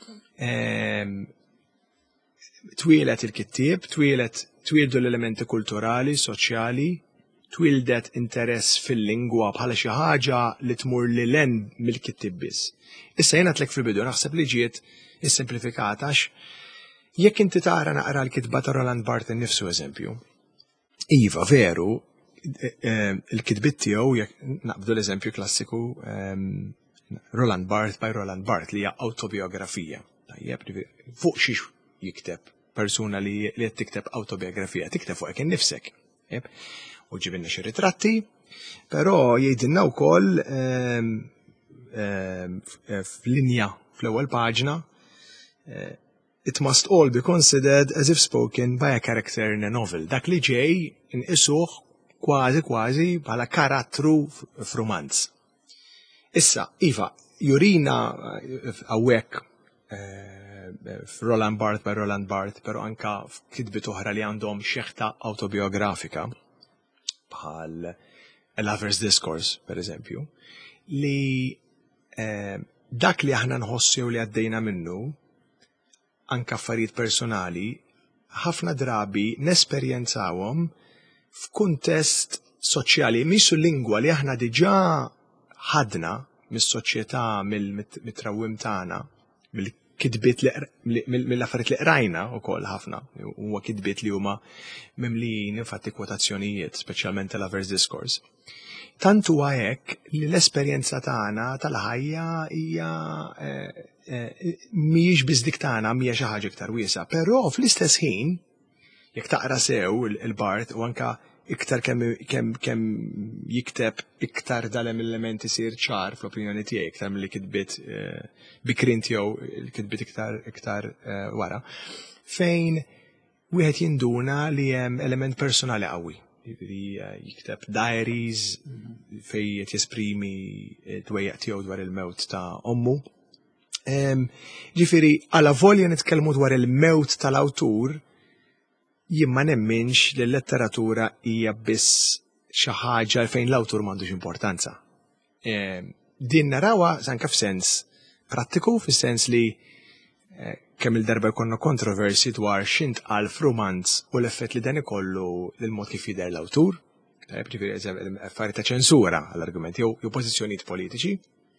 twieled il-kittieb, twildu l-elementi kulturali, soċjali, twildet interess fil-lingwa bħala xi ħaġa li tmur lil hemm mill-kittieb biss. Issa jien għadlek fil-bidu naħseb li ġiet issimplifikata għax jekk inti tara naqra l-kitba ta' Roland Barthes innifsu eżempju. Iva, veru, il-kitbit tiegħu jekk naqbdu l-eżempju klassiku Roland Barthes by Roland Barthes li hija autobiografija. Tajjeb, fuq xiex jikteb persuna li qed tikteb autobiografija, tikteb fuq hekk innifsek. U ġibinna xi ritratti, però jgħidilna wkoll f'linja fl-ewwel paġna it must all be considered as if spoken by a character in a novel. Dak li ġej inqisuh kważi bħala karattru f'romanz. Issa, iva, jurina hawnhekk f'Roland Barthes by Roland Barthes, però anka f'kitbiet oħra li għandhom xeħta autobiografika bħal A Lover's Discourse, per eżempju, li dak li aħna nħossu li għaddejna minnu anka affarijiet personali, ħafna drabi nesperjenzawhom f'kuntest soċjali, missu lingwa li aħna diġà ħadna mis-soċjetà, mit-trawwim tagħna, mill-kitbiet mill-affarijiet li qrajna wkoll ħafna, huwa kitbiet li huma mimlijin infatti kwotazzjonijiet, speċjalment Lover's Discourse. Tant huwa hekk li l-esperjenza tagħna tal-ħajja hija mhijiex biss dik tagħna mhija xi ħaġa iktar wiesa', però fl-istess ħin jekk taqra sew il-Barthes u anke iktar kemm jikteb iktar dal-element isir ċar fl-opinjoni tiegħi iktar milli kitbiet bikrin tiegħu il-kitbiet iktar wara, fejn wieħed jinduna li hemm element personali qawwi. Jikteb diaries fejn qed jesprimi d-dwejjaq tiegħu dwar il-mewt ta' ommu. Ġifieri għala volja nitkellmu dwar il-mewt tal-awtur, jien ma nemminx li l-letteratura hija biss xi ħaġa fejn l-awtur m'għandux importanza. Din narawha anke f'sens prattiku, fis-sens li kemm il-darba jkollna kontroversi dwar x'intqal f'romanz u l-effett li dan ikollu l-mod kif jidher l-awtur, affarijiet ta' ċensura għall-argumenti jew pożizzjonijiet politiċi.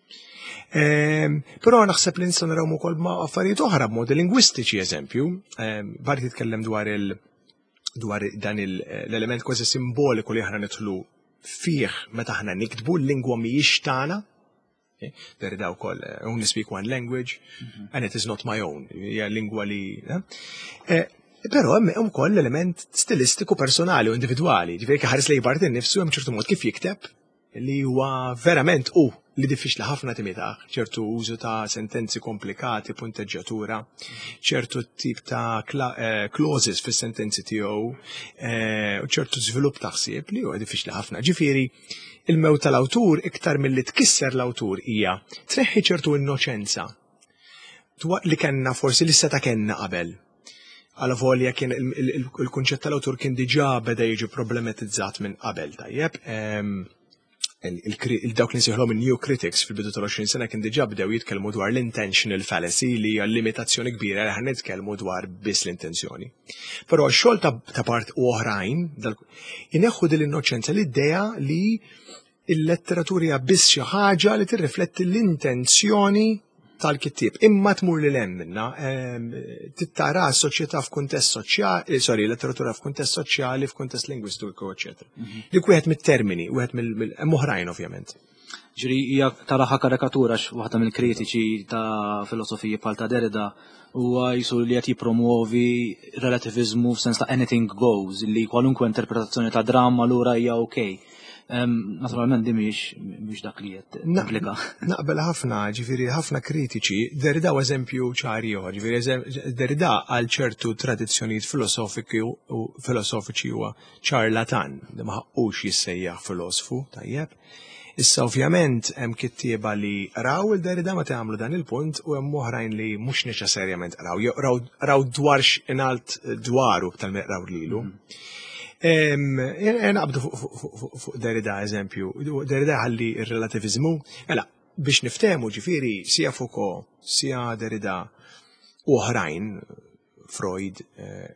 Però naħseb li nistgħu naraw ukoll ma' affarijiet oħra b'modi lingwistiċi eżempju, Barthes jitkellem dwar dan l-element kważi simboliku li aħna nidħlu fih meta aħna niktbu l-lingwa mhijiex tagħna. Derrida wkoll only speak one language and it is not my own. Hija lingwa li però hemm ukoll l-element stilistiku personali u individwali. Ġifieri ħares lejn Barthes innifsu hemm ċertu mod kif jikteb li huwa verament li diffiċli ħafna timitaħ, ċertu użu ta' sentenzi komplikati, punteġġjatura, ċertu tip ta' clauses fis-sentenzi tiegħu, u ċertu żvilupp ta' ħsieb li huwa diffiċli ħafna. Ġifieri il-mewt tal-awtur iktar milli tkisser l-awtur hija treħħi ċertu innoċenza li kellna forsi li seta kellna qabel. Għala volja kien il-kunċett tal-awtur kien diġà beda jiġi problematizzat minn qabel tajjeb. Dawk li nsieħlhom in-new critics fil-bidu tal-20 sena kien diġà bdew jitkellmu dwar l-intentional fallacy li hija limitazzjoni kbira li ħan nitkellmu dwar biss l-intenzjoni. Però x-xogħol ta' part oħrajn ineħħu din l-innoċenza l-idea li il-letteratura hija biss xi ħaġa li tirrifletti l-intenzjoni tal-kittieb. Imma tmur li minna, tittara s-soċjetà f'kuntest soċjali, letteratura f'kuntest soċjali, f'kuntest lingwistiku, eċetera. Dik wieħed mit-termini, wieħed mill-oħrajn ovvjament. Ġri hija taraħa karikatura waħda mill-kritiċi ta' filosofija bħal ta' Derrida huwa jisu li qed jippromuovi relativizmu f'sens ta' anything goes, li kwalunkwe interpretazzjoni ta' dramma lura hija okej. Naturalment di mhix dak li qed napplika. Naqbel ħafna, ġifieri ħafna kritiċi, Derrida eżempju ċari ieħor, ġifieri Derrida għal ċertu tradizzjonijiet filosofiċi huwa ċarlatan, ma ħaqqux jissejjaħ filosofu, tajjeb. Issa ovvjament hemm kittieba li raw il-Derrida ma tagħmlu dan il-punt u hemm oħrajn li mhux neċessarjament raw dwarx inalt dwaru tal-meqraw lilu. Naqbdu fuq Derrida eżempju, Derrida ħalli il-relativizmu, biex niftehmu ġifieri sija Foucault, sija Derrida u oħrajn, Freud,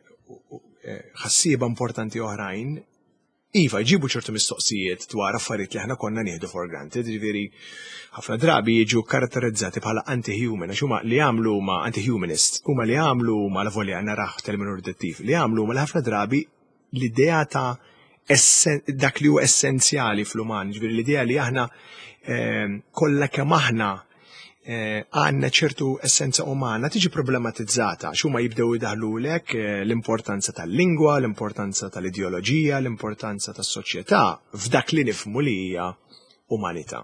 ħassieba importanti oħrajn, iva jġibu ċertu mistoqsijiet dwar affarijiet li aħna konna nieħdu for granted, ġifieri ħafna drabi jiġu karatterizzati bħala anti-human, għax huma li għamlu ma anti-humanist, huma li għamlu ma la volja naraħ terminu redettiv, li għamlu ma ħafna drabi l-idea ta' dak li hu essenzjali fl-uman, ġifieri l-idea li aħna kollha kemm aħna għandna ċertu essenza umana tiġi problematizzata, x'huma jibdew idaħlulek l-importanza tal-lingwa, l-importanza tal-ideoloġija, l-importanza tas-soċjetà f'dak li nifhmu li hija umanità.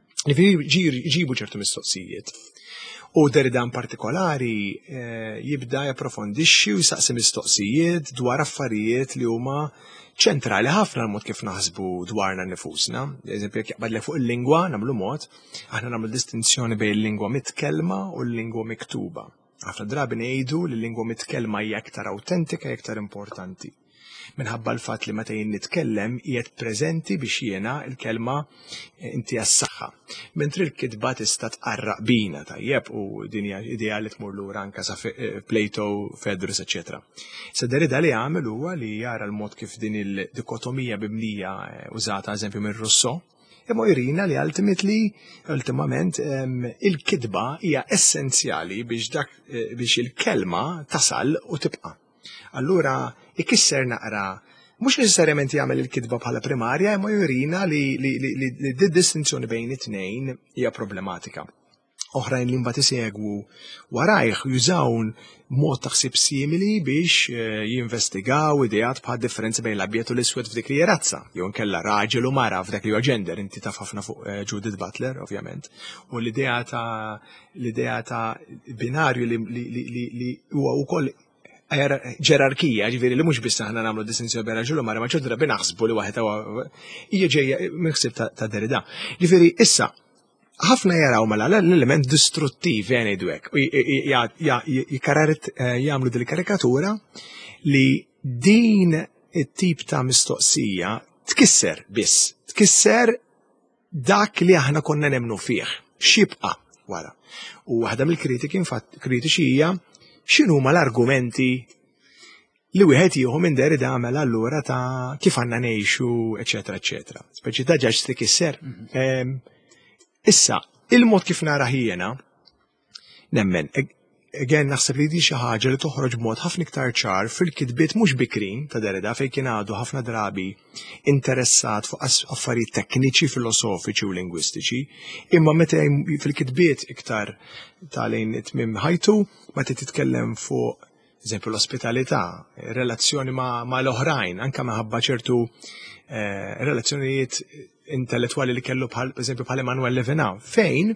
Ġibu ċertu mistoqsijiet. U Derrida in partikolari jibda japprofondixxi u jsaqsi mistoqsijiet dwar affarijiet li huma ċentrali ħafna l-mod kif naħsbu dwarna nifusna. Eżempju, jekk jaqbadlek fuq il-lingwa nagħmlu mod, aħna nagħmlu distinzjoni bejn il-lingwa mitkellma u l-lingwa miktuba. Ħafna drabi ngħidu li l-lingwa mitkellma hija aktar awtentika, aktar importanti. Minħabba l-fatt li meta jien nitkellem qiegħed preżenti biex jiena l-kelma inti għas-saħħa. Mentri l-kitba tista' tqarraq bina tajjeb u din hija idea li tmur lura anke sa Plato, Phaedrus, eċetera. Sa Derrida li għamel huwa li jara l-mod kif din il-dikotomija bimlija użata eżempju minn Rousseau, imma jurina li ultimament il-kitba hija essenzjali biex il-kelma tasal u tibqa'. Allura ikisser naqra, mhux neċessarjament jagħmel il-kitba bħala primarja, imma jurina li d-distinzjoni bejn it-tnejn hija problematika. Oħrajn li mbagħad isegwu warajh jużaw mod taħsib simili biex jinvestigaw ideat bħal differenzi bejn l-abjed u l-iswed f'dik li hija razza, jew inkella raġel u mara f'dak li huwa gender, inti taf ħafna fuq Judith Butler, ovvjament. U l-idea ta' binarju li huwa wkoll ġerarkija, ġifieri li mhux biss aħna nagħmlu distinzjoni bejn raġel u mara, ma ċertu drabi naħsbu li waħed hija ġejja mill-ħsieb ta' Derrida. Ġifieri issa ħafna jaraw mela l-element distruttiv ngħidu hekk, jagħmlu din karikatura li din it-tip ta' mistoqsija tkisser biss, tkisser dak li aħna konna nemmnu fih, x'jibqa' wara. U waħda mill-kritiċi hija x'inhuma l-argumenti li wieħed jieħu minn Derrida għamel allura ta' kif għandna ngħixu, eċetera, eċetera. Speċi ta' ġaġ tikisser. Issa, il-mod kif nara jiena nemmen, naħseb li di xi ħaġa li toħroġ b'mod ħafna iktar ċar fil-kitbiet mhux bikrin ta' Derrida fejn kien għadu ħafna drabi interessat fuq affarijiet tekniċi, filosofiċi u lingwistiċi, imma meta fil-kitbiet iktar tal-lejn it-tmiem ħajtu meta titkellem fuq eżempju l-ospitalità, relazzjoni ma' l-oħrajn, anke minħabba ċertu relazzjonijiet intellettwali li kellu eżempju bħal Emmanuel Levinas, fejn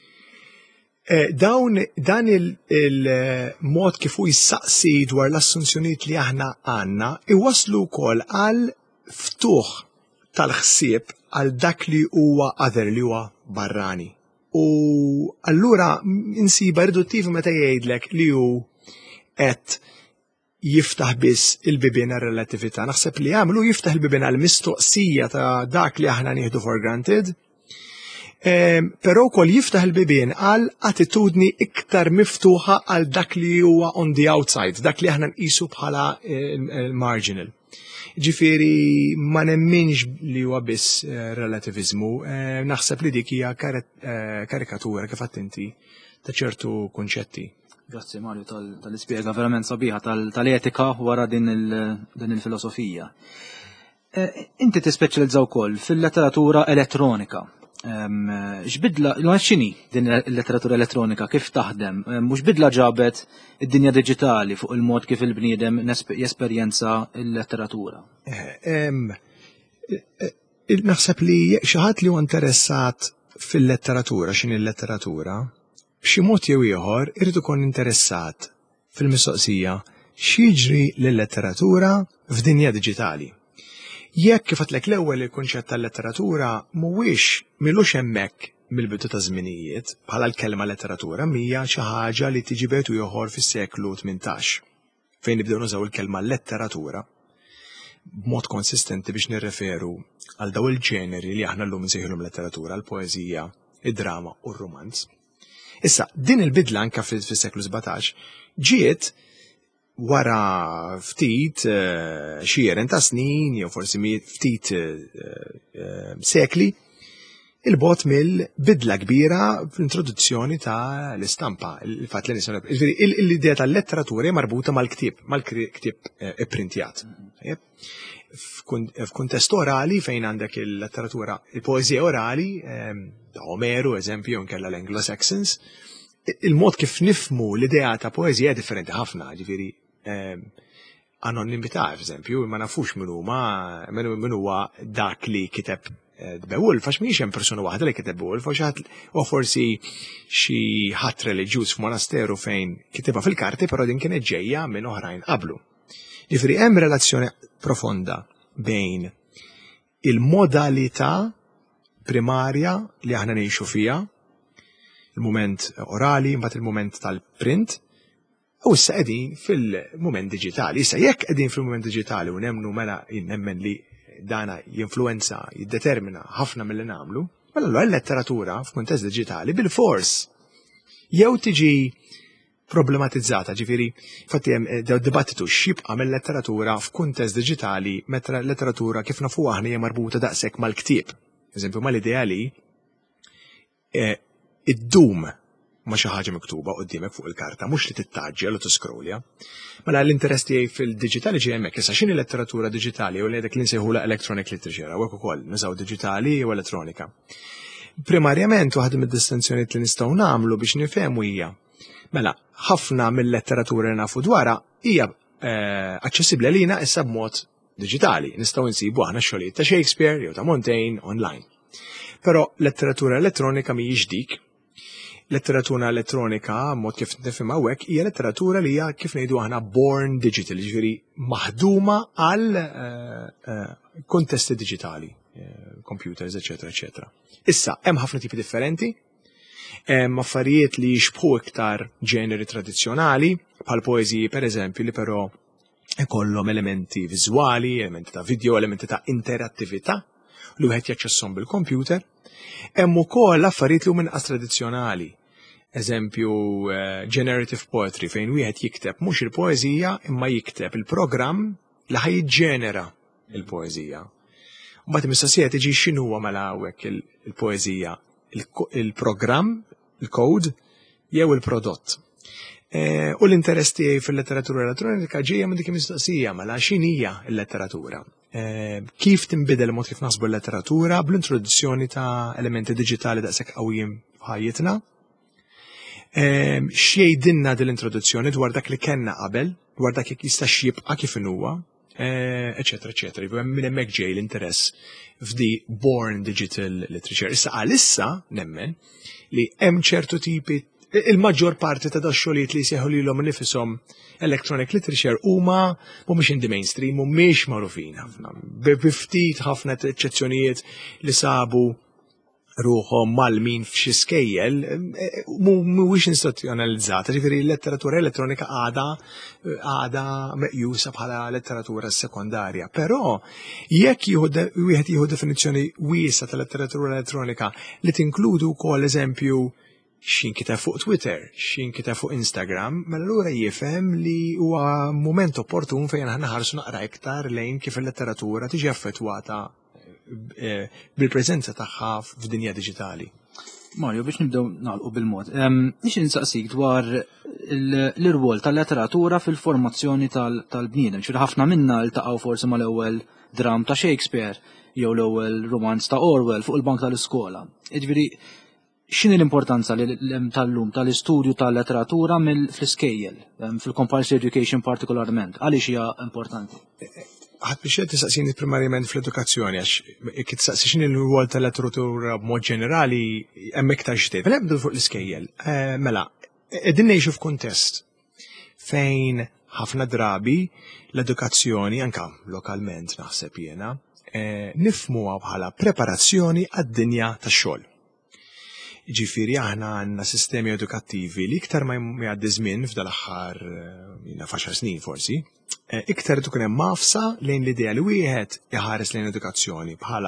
dan il-mod kif hu jissaqsi dwar l-assunzjonijiet li aħna għandna iwasslu wkoll għal ftuħ tal-ħsieb għal dak li huwa other li huwa barrani. U allura insiba riduttiv meta jgħidlek li hu qed jiftaħ biss il-bibien għar-relattività. Naħseb li jagħmlu jiftaħ il-bibien għall-mistoqsija ta' dak li aħna nieħdu for granted, però wkoll jiftaħ il-bibien għal attitudni iktar miftuħa għal dak li huwa on the outside, dak li aħna nqisu bħala marginal. Ġifieri ma nemminx li huwa biss relativizmu, naħseb li dik hija karikatura kif qatt inti ta' ċertu kunċetti. Grazzi Mario tal-ispjega verament sabiħa tal-etika wara din il-filosofija. Inti tispeċjalizza wkoll fil-letteratura elettronika. X'bidla x'inhi din il-letteratura elettronika kif taħdem? Mhux bidla ġabet id-dinja diġitali fuq il-mod kif il-bniedem jesperjenza l-letteratura. Naħseb li xi ħadd li huwa interessat fil-letteratura x'inhi l-letteratura, b'xi mod jew ieħor irid ikun interessat fil-mistoqsija x'jiġri lill-letteratura f'dinja diġitali. Jekk kif għatlek l-ewwel il-kunċett tal-letteratura mhuwiex milux hemmhekk mill-bidu ta' żminijiet bħala l-kelma letteratura mija xi ħaġa li tiġi betu ieħor fis-seklu 18 fejn nibdew nużaw il-kelma letteratura b'mod konsistenti biex nirreferu għal daw il-ġeneri li aħna llum nsejħulhom letteratura, l-poeżija, id-drama u r-romanz. Issa, din il-bidla anke fis-seklu 17 ġiet wara ftit xieren ta' snin, jew forsi ftit sekli, il-bot mill-bidla kbira fl-introduzzjoni ta' l-istampa. Il-fatt li nisma l-idea tal-letteratura hija marbuta mal-ktib ipprintjat. F'kuntest orali fejn għandek il-letteratura, il-poeżija orali, ta' Omeru, eżempju, nkella l-Anglo-Saxons, il-mod kif nifmu l-idea ta' poeżija differenti ħafna, ġifieri anonimità, eżempju, ma nafux min huwa dak li kiteb Beowulf, għax m'iniex hemm persuna waħda li kiteb Beowulf, u forsi xi ħadd reliġjuż f'monasteru fejn kitibha fil-karti, però din kienet ġejja minn oħrajn qablu. Ġifieri hemm relazzjoni profonda bejn il-modalità primarja li aħna ngħixu fiha, il-mument orali, mbagħad il-mument tal-print, u issa qegħdin fil-mument diġitali. Issa jekk qegħdin fil-mument diġitali u nemmnu mela nemmen li dana jinfluenza, jiddetermina ħafna mill-li nagħmlu, mela allura l-letteratura f'kuntest diġitali bil-fors jew tiġi problematizzata, ġifieri infatti hemm dibattitu x'jibqa' mill-letteratura f'kuntest diġitali meta l-letteratura kif nafu aħna hija marbuta daqshekk mal-ktieb. Eżempju mal-idea li id-dum ma xi ħaġa miktuba quddiemek fuq il-karta, mhux li tittaġġel u tiskrolja. Mela l-interess tiegħi fil-diġitali ġej hemmhekk, issa x'inhi letteratura diġitali u dak li nsejħula electronic literature, hawnhekk ukoll nużaw diġitali u elettronika. Primarjament waħda mid-distinzjonijiet li nistgħu nagħmlu biex nifhemu hija mela ħafna mill-letteratura li nafu dwarha hija aċċessibbli għalina issa b'mod diġitali. Nistgħu nsibu aħna xogħlijiet ta' Shakespeare jew ta' Montaigne online. Però letteratura elettronika mhijiex dik. Letteratura elettronika, mod kif nifhimha hekk, hija letteratura li hija kif ngħidu aħna born digital, ġifieri maħduma għal kontesti diġitali, computers, eċetera, eċetera. Issa, hemm ħafna tipi differenti, hemm affarijiet li jixbħu iktar ġeneri tradizzjonali, bħal poeżiji pereżempju li però ikollhom elementi viżwali, elementi ta' video, elementi ta' interattività li wieħed jaċċesshom bil-computer. Hemm ukoll affarijiet li huma inqas tradizzjonali. Eżempju, generative poetry fejn wieħed jikteb mhux il-poeżija imma jikteb il-programm li ħajjiġġenera il-poeżija. Mbagħad imistoqsija tiġi x'inhuwa mela hawnhekk il-poeżija, il-programm, il-code jew il-prodott. U l-interess tiegħi fil-letteratura elettronika ġejja minn dik il-mistoqsija mela x'inhija l-letteratura. Kif tinbidel mod kif naħsbu l-letteratura bl-introduzzjoni ta' elementi diġitali daqshekk qawwijin f'ħajjitna. X'jgħidilna din l-introduzzjoni dwar dak li kellna qabel, dwar dak jista' jibqa' kif inhuwa, eċetera, eċetera. Minn hemmhekk ġej l-interess f'di born digital literature. Issa għalissa nemmen li hemm ċertu tipi il-maġġor parti ta' dax-xogħlijiet li jsejħu lilhom nifishom electronic literature huma mhumiex in the mainstream, mhumiex magħrufin ħafna. Biftit ħafna eċċezzjonijiet li sabu ruħhom mal-min f'xi skejjel mhuwiex instituzzjonalizzata, ġifieri l-letteratura elettronika għadha meqjusa bħala letteratura sekondarja. Però jekk wieħed jieħu definizzjoni wiesa ta' letteratura elettronika li tinkludu wkoll eżempju x'inkiteb fuq Twitter, x'inkiteb fuq Instagram, mela allura jifhem li huwa mument opportun fejn aħna ħarsu naqra iktar lejn kif il-letteratura tiġi affettwata bil-preżenza tagħha f'dinja diġitali. Mario, biex nibdew nagħlqu bil-mod. Nix insaqsik dwar l-irwol tal-letteratura fil-formazzjoni tal-bniedem. Ċir ħafna minna ltaqgħu forsi mal-ewwel dram ta' Shakespeare jew l-ewwel romanz ta' Orwell fuq il-bank tal-iskola. Jiġifieri x'inhi l-importanza tal-lum tal-istudju tal-letteratura fl-iskejjel, fil-compulsory education partikolarment? Għaliex hija importanti? Ħadd biex tistaqsini primarjament fl-edukazzjoni għax jekk tistaqsi x'inhi l-rwol tal-letteratura b'mod ġenerali hemm iktar xtejb. Mela nibdu fuq l-iskejjel. Mela, qegħdin ngħixu f'kuntest fejn ħafna drabi l-edukazzjoni anke lokalment naħseb jiena nifhmuha bħala preparazzjoni għad-dinja tax-xogħol. Ġifieri aħna għandna sistemi edukattivi li iktar ma jgħaddi żmien f'dal-aħħar f'għaxar snin forsi, iktar tkun hemm mafsa lejn l-idea li wieħed iħares lejn edukazzjoni bħala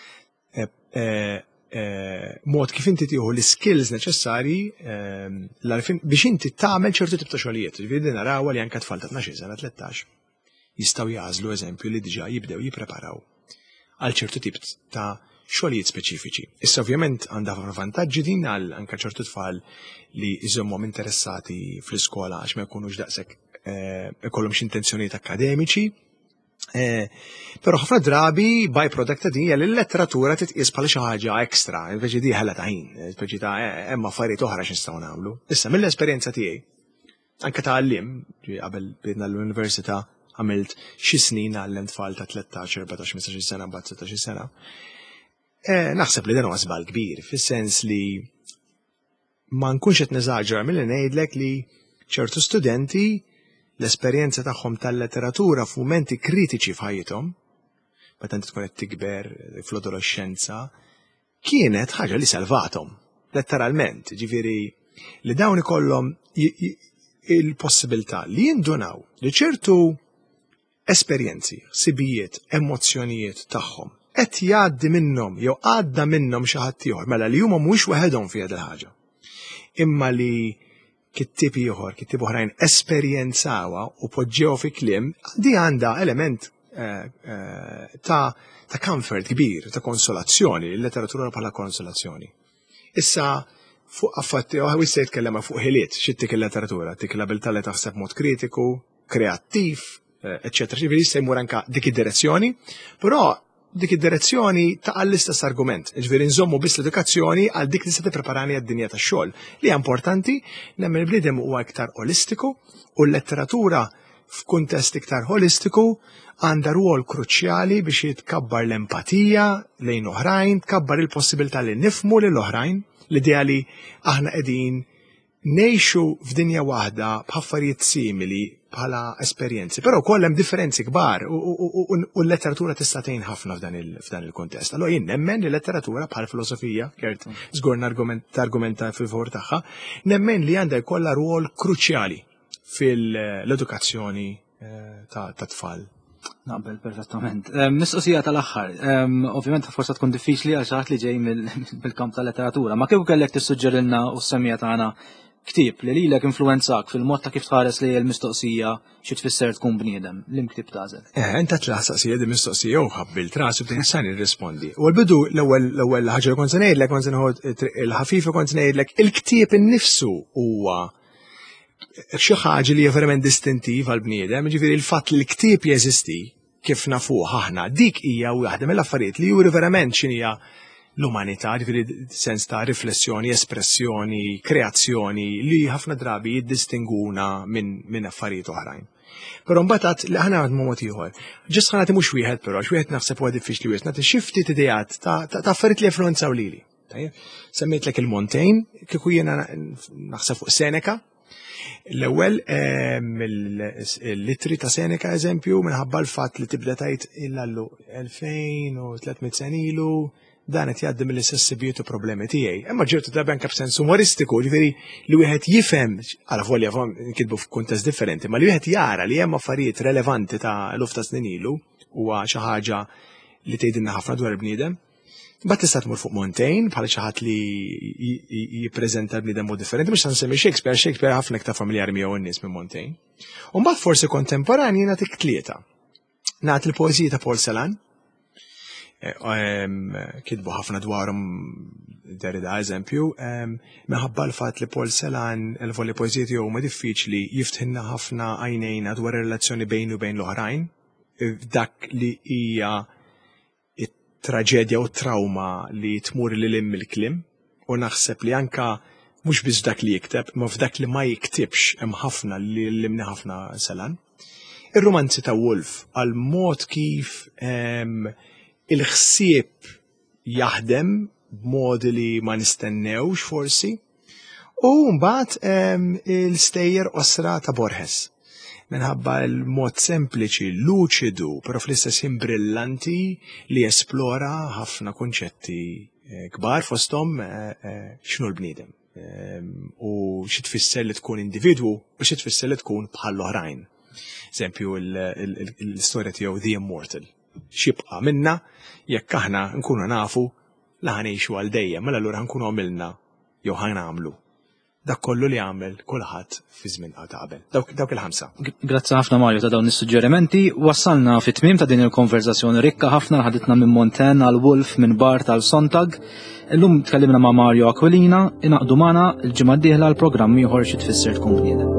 mod kif inti tieħu l-skills neċessarji biex inti tagħmel ċertu tip ta' xogħlijiet. Ġifieri narawha li anke tfal ta' 12 sena 13 jistgħu jażlu eżempju li diġà jibdew jippreparaw għal ċertu tip ta' xogħlijiet speċifiċi. Issa ovvjament għandha vantaġġi din għal anke ċertu tfal li jżommhom interessati fl-iskola għax ma jkunux daqshekk ikollhom xi intenzjonijiet akademiċi. Però ħafna drabi byproduct ta' din hija li l-letteratura titqies bħala xi ħaġa ekstra, invece di ħella ta' ħin, speċi ta' hemm affarijiet oħra x'nistgħu nagħmlu. Issa mill-esperjenza tiegħi anke ta' għallim qabel bidna l-università għamilt xi snin għallem tfal ta' 13, 14, 15 sena mbagħad 16 sena. Naħseb li dan huwa żball kbir, fis-sens li ma nkunx qed neżaġġera milli ngħidlek li ċertu studenti l-esperjenza tagħhom tal-letteratura f'mumenti kritiċi f'ħajjithom, meta inti tkun qed tikber fl-adolescenza, kienet ħaġa li salvathom, letteralment. Ġifieri li dawn ikollhom il-possibilità li jindunaw li ċertu esperjenzi, sibijiet, emozzjonijiet tagħhom qed jgħaddi minnhom jew għadda minnhom xi ħadd ieħor, mela li huma mhuwiex waħedhom fi il ħaġa. Imma li kittib ieħor, kittib oħrajn esperjenzawha u poġġew fi kliem, di għandha element ta' comfort kbir, ta' konsolazzjoni, l-letteratura bħala konsolazzjoni. Issa fuq affatti wissa jitkellem fuq ħiliet x'ittik il-letteratura, tik l-abilità li taħseb mod kritiku, kreattiv, eċċetera. Ġifieri jista' jmur anke dik id-direzzjoni, però dik id-direzzjoni ta' l-istess argument. Ġifieri nżommu biss l-edukazzjoni għal dik li se tippreparani għad-dinja tax-xogħol. Li hija importanti, nemmen il-bniedem huwa iktar olistiku u l-letteratura f'kuntest iktar holistiku għandha rwol kruċjali biex jitkabbar l-empatija lejn oħrajn, tkabbar il-possibilità li nifhmu lil oħrajn, l-idea li aħna qegħdin ngħixu f'dinja waħda b'affarijiet simili bħala esperjenzi, però wkoll hemm differenzi kbar u l-letteratura tista' tgħin ħafna f'dan il-kuntest. Allura jien nemmen li letteratura bħal filosofija, Gert żgur targumenta fil-favor tagħha, nemmen li għandha jkollha rwol kruċjali fil-edukazzjoni ta' tfal. Naqbel perfettament. Mistoqsija tal-aħħar, ovvjament forsa tkun diffiċli għal xi li ġej mill-kamp tal-letteratura, ma kieku kellek tissuġġerilna u s-semmija tagħna ktieb li lilek influenzak fil-mod ta' kif tħares li l-mistoqsija xi tfisser tkun bniedem, l-imktib tażel. Inta tlaħsaqsija di mistoqsija u ħabbil trasu b'tinsani nirrispondi. U l-bidu l-ewwel ħaġa kont se ngħidlek, kont se nħod il-ħafifa kont se ngħidlek, il-ktieb innifsu huwa xi ħaġa li hija verament distintiv għall-bniedem, ġifieri il-fatt li l-ktieb jeżisti kif nafuh aħna, dik hija waħda mill-affarijiet li juri verament x'inhija l-umanità, ġifieri sens ta' riflessjoni, espressjoni, kreazzjoni li ħafna drabi jiddistinguna minn affarijiet oħrajn. Però mbagħad li aħna għandna mod ieħor. Ġest ħanati mhux wieħed però x'wieħed naħseb huwa diffiċli wieħed nagħti xi ftit idejat ta' affarijiet li influenzaw lili. Semmejtlek il-Montaigne, kieku jiena naħseb fuq Seneca. L-ewwel mill-litri ta' Seneca eżempju minħabba l-fatt li tibda tgħid illallu 2300 sen ilu dan qed jgħaddi mill-istess problemi tiegħi. Imma ġirtu da anke b'sens umoristiku, ġifieri li wieħed jifhem għal volja nkitbu f'kuntest differenti, ma li wieħed jara li hemm affarijiet relevanti ta' eluf ta' snin ilu huwa xi ħaġa li tgħidilna ħafna dwar il-bniedem. Mbagħad tista' tmur fuq Montaigne bħala xi ħadd li jippreżenta l-bniedem mod differenti, mhux nsemmi Shakespeare ħafna iktar familjari miegħu n-nies minn Montaigne. U mbagħad forsi kontemporanji nagħtik tlieta. Nagħti il-poeżija ta' Paul Celan, kitbu ħafna dwarhom Derrida eżempju, minħabba l-fatt li Paul Celan il-volli poeżija tiegħu huma diffiċli jiftħilna ħafna għajnejna dwar ir-relazzjoni bejn u bejn l-oħrajn, dak li hija traġedja u trauma li tmur li lim il-klim, u naħseb li anka mhux biss dak li jikteb, ma f'dak li ma jiktibx hemm ħafna li limni ħafna Celan. Ir-romanzi ta' Woolf għal mod kif il-ħsieb jaħdem b'modi li ma nistennewx forsi, u mbagħad il-stejjer osra ta' Borges. Minħabba l-mod sempliċi, luċidu, però fl-istess ħin brillanti li esplora ħafna konċetti kbar fosthom x'nu l-bniedem. U xi tfisser li tkun individwu u xi tfisser li tkun bħal l-oħrajn. Eżempju l-istorja tiegħu The Immortal. Xibqa' minna jekk aħna nkunu nafu la ħanejxu għal dejjem, mela allura nkunu għamilna jew ħanagħmlu dak kollu li għamel kulħadd fi żmien ta' qabel. Dawk il-ħamsa. Grazzi ħafna Mario ta' dawn is-suġġerimenti. Wassalna fit-tmiem ta' din il-konverzazzjoni rikka ħafna ħaditna minn Montaigne għal Woolf minn Barth għal Sontag. Illum tkellimna ma' Mario Aquilina, inaqdu magħna l-ġimgħa d-dieħla l-programm ieħor xi tfisser tkun bniedem.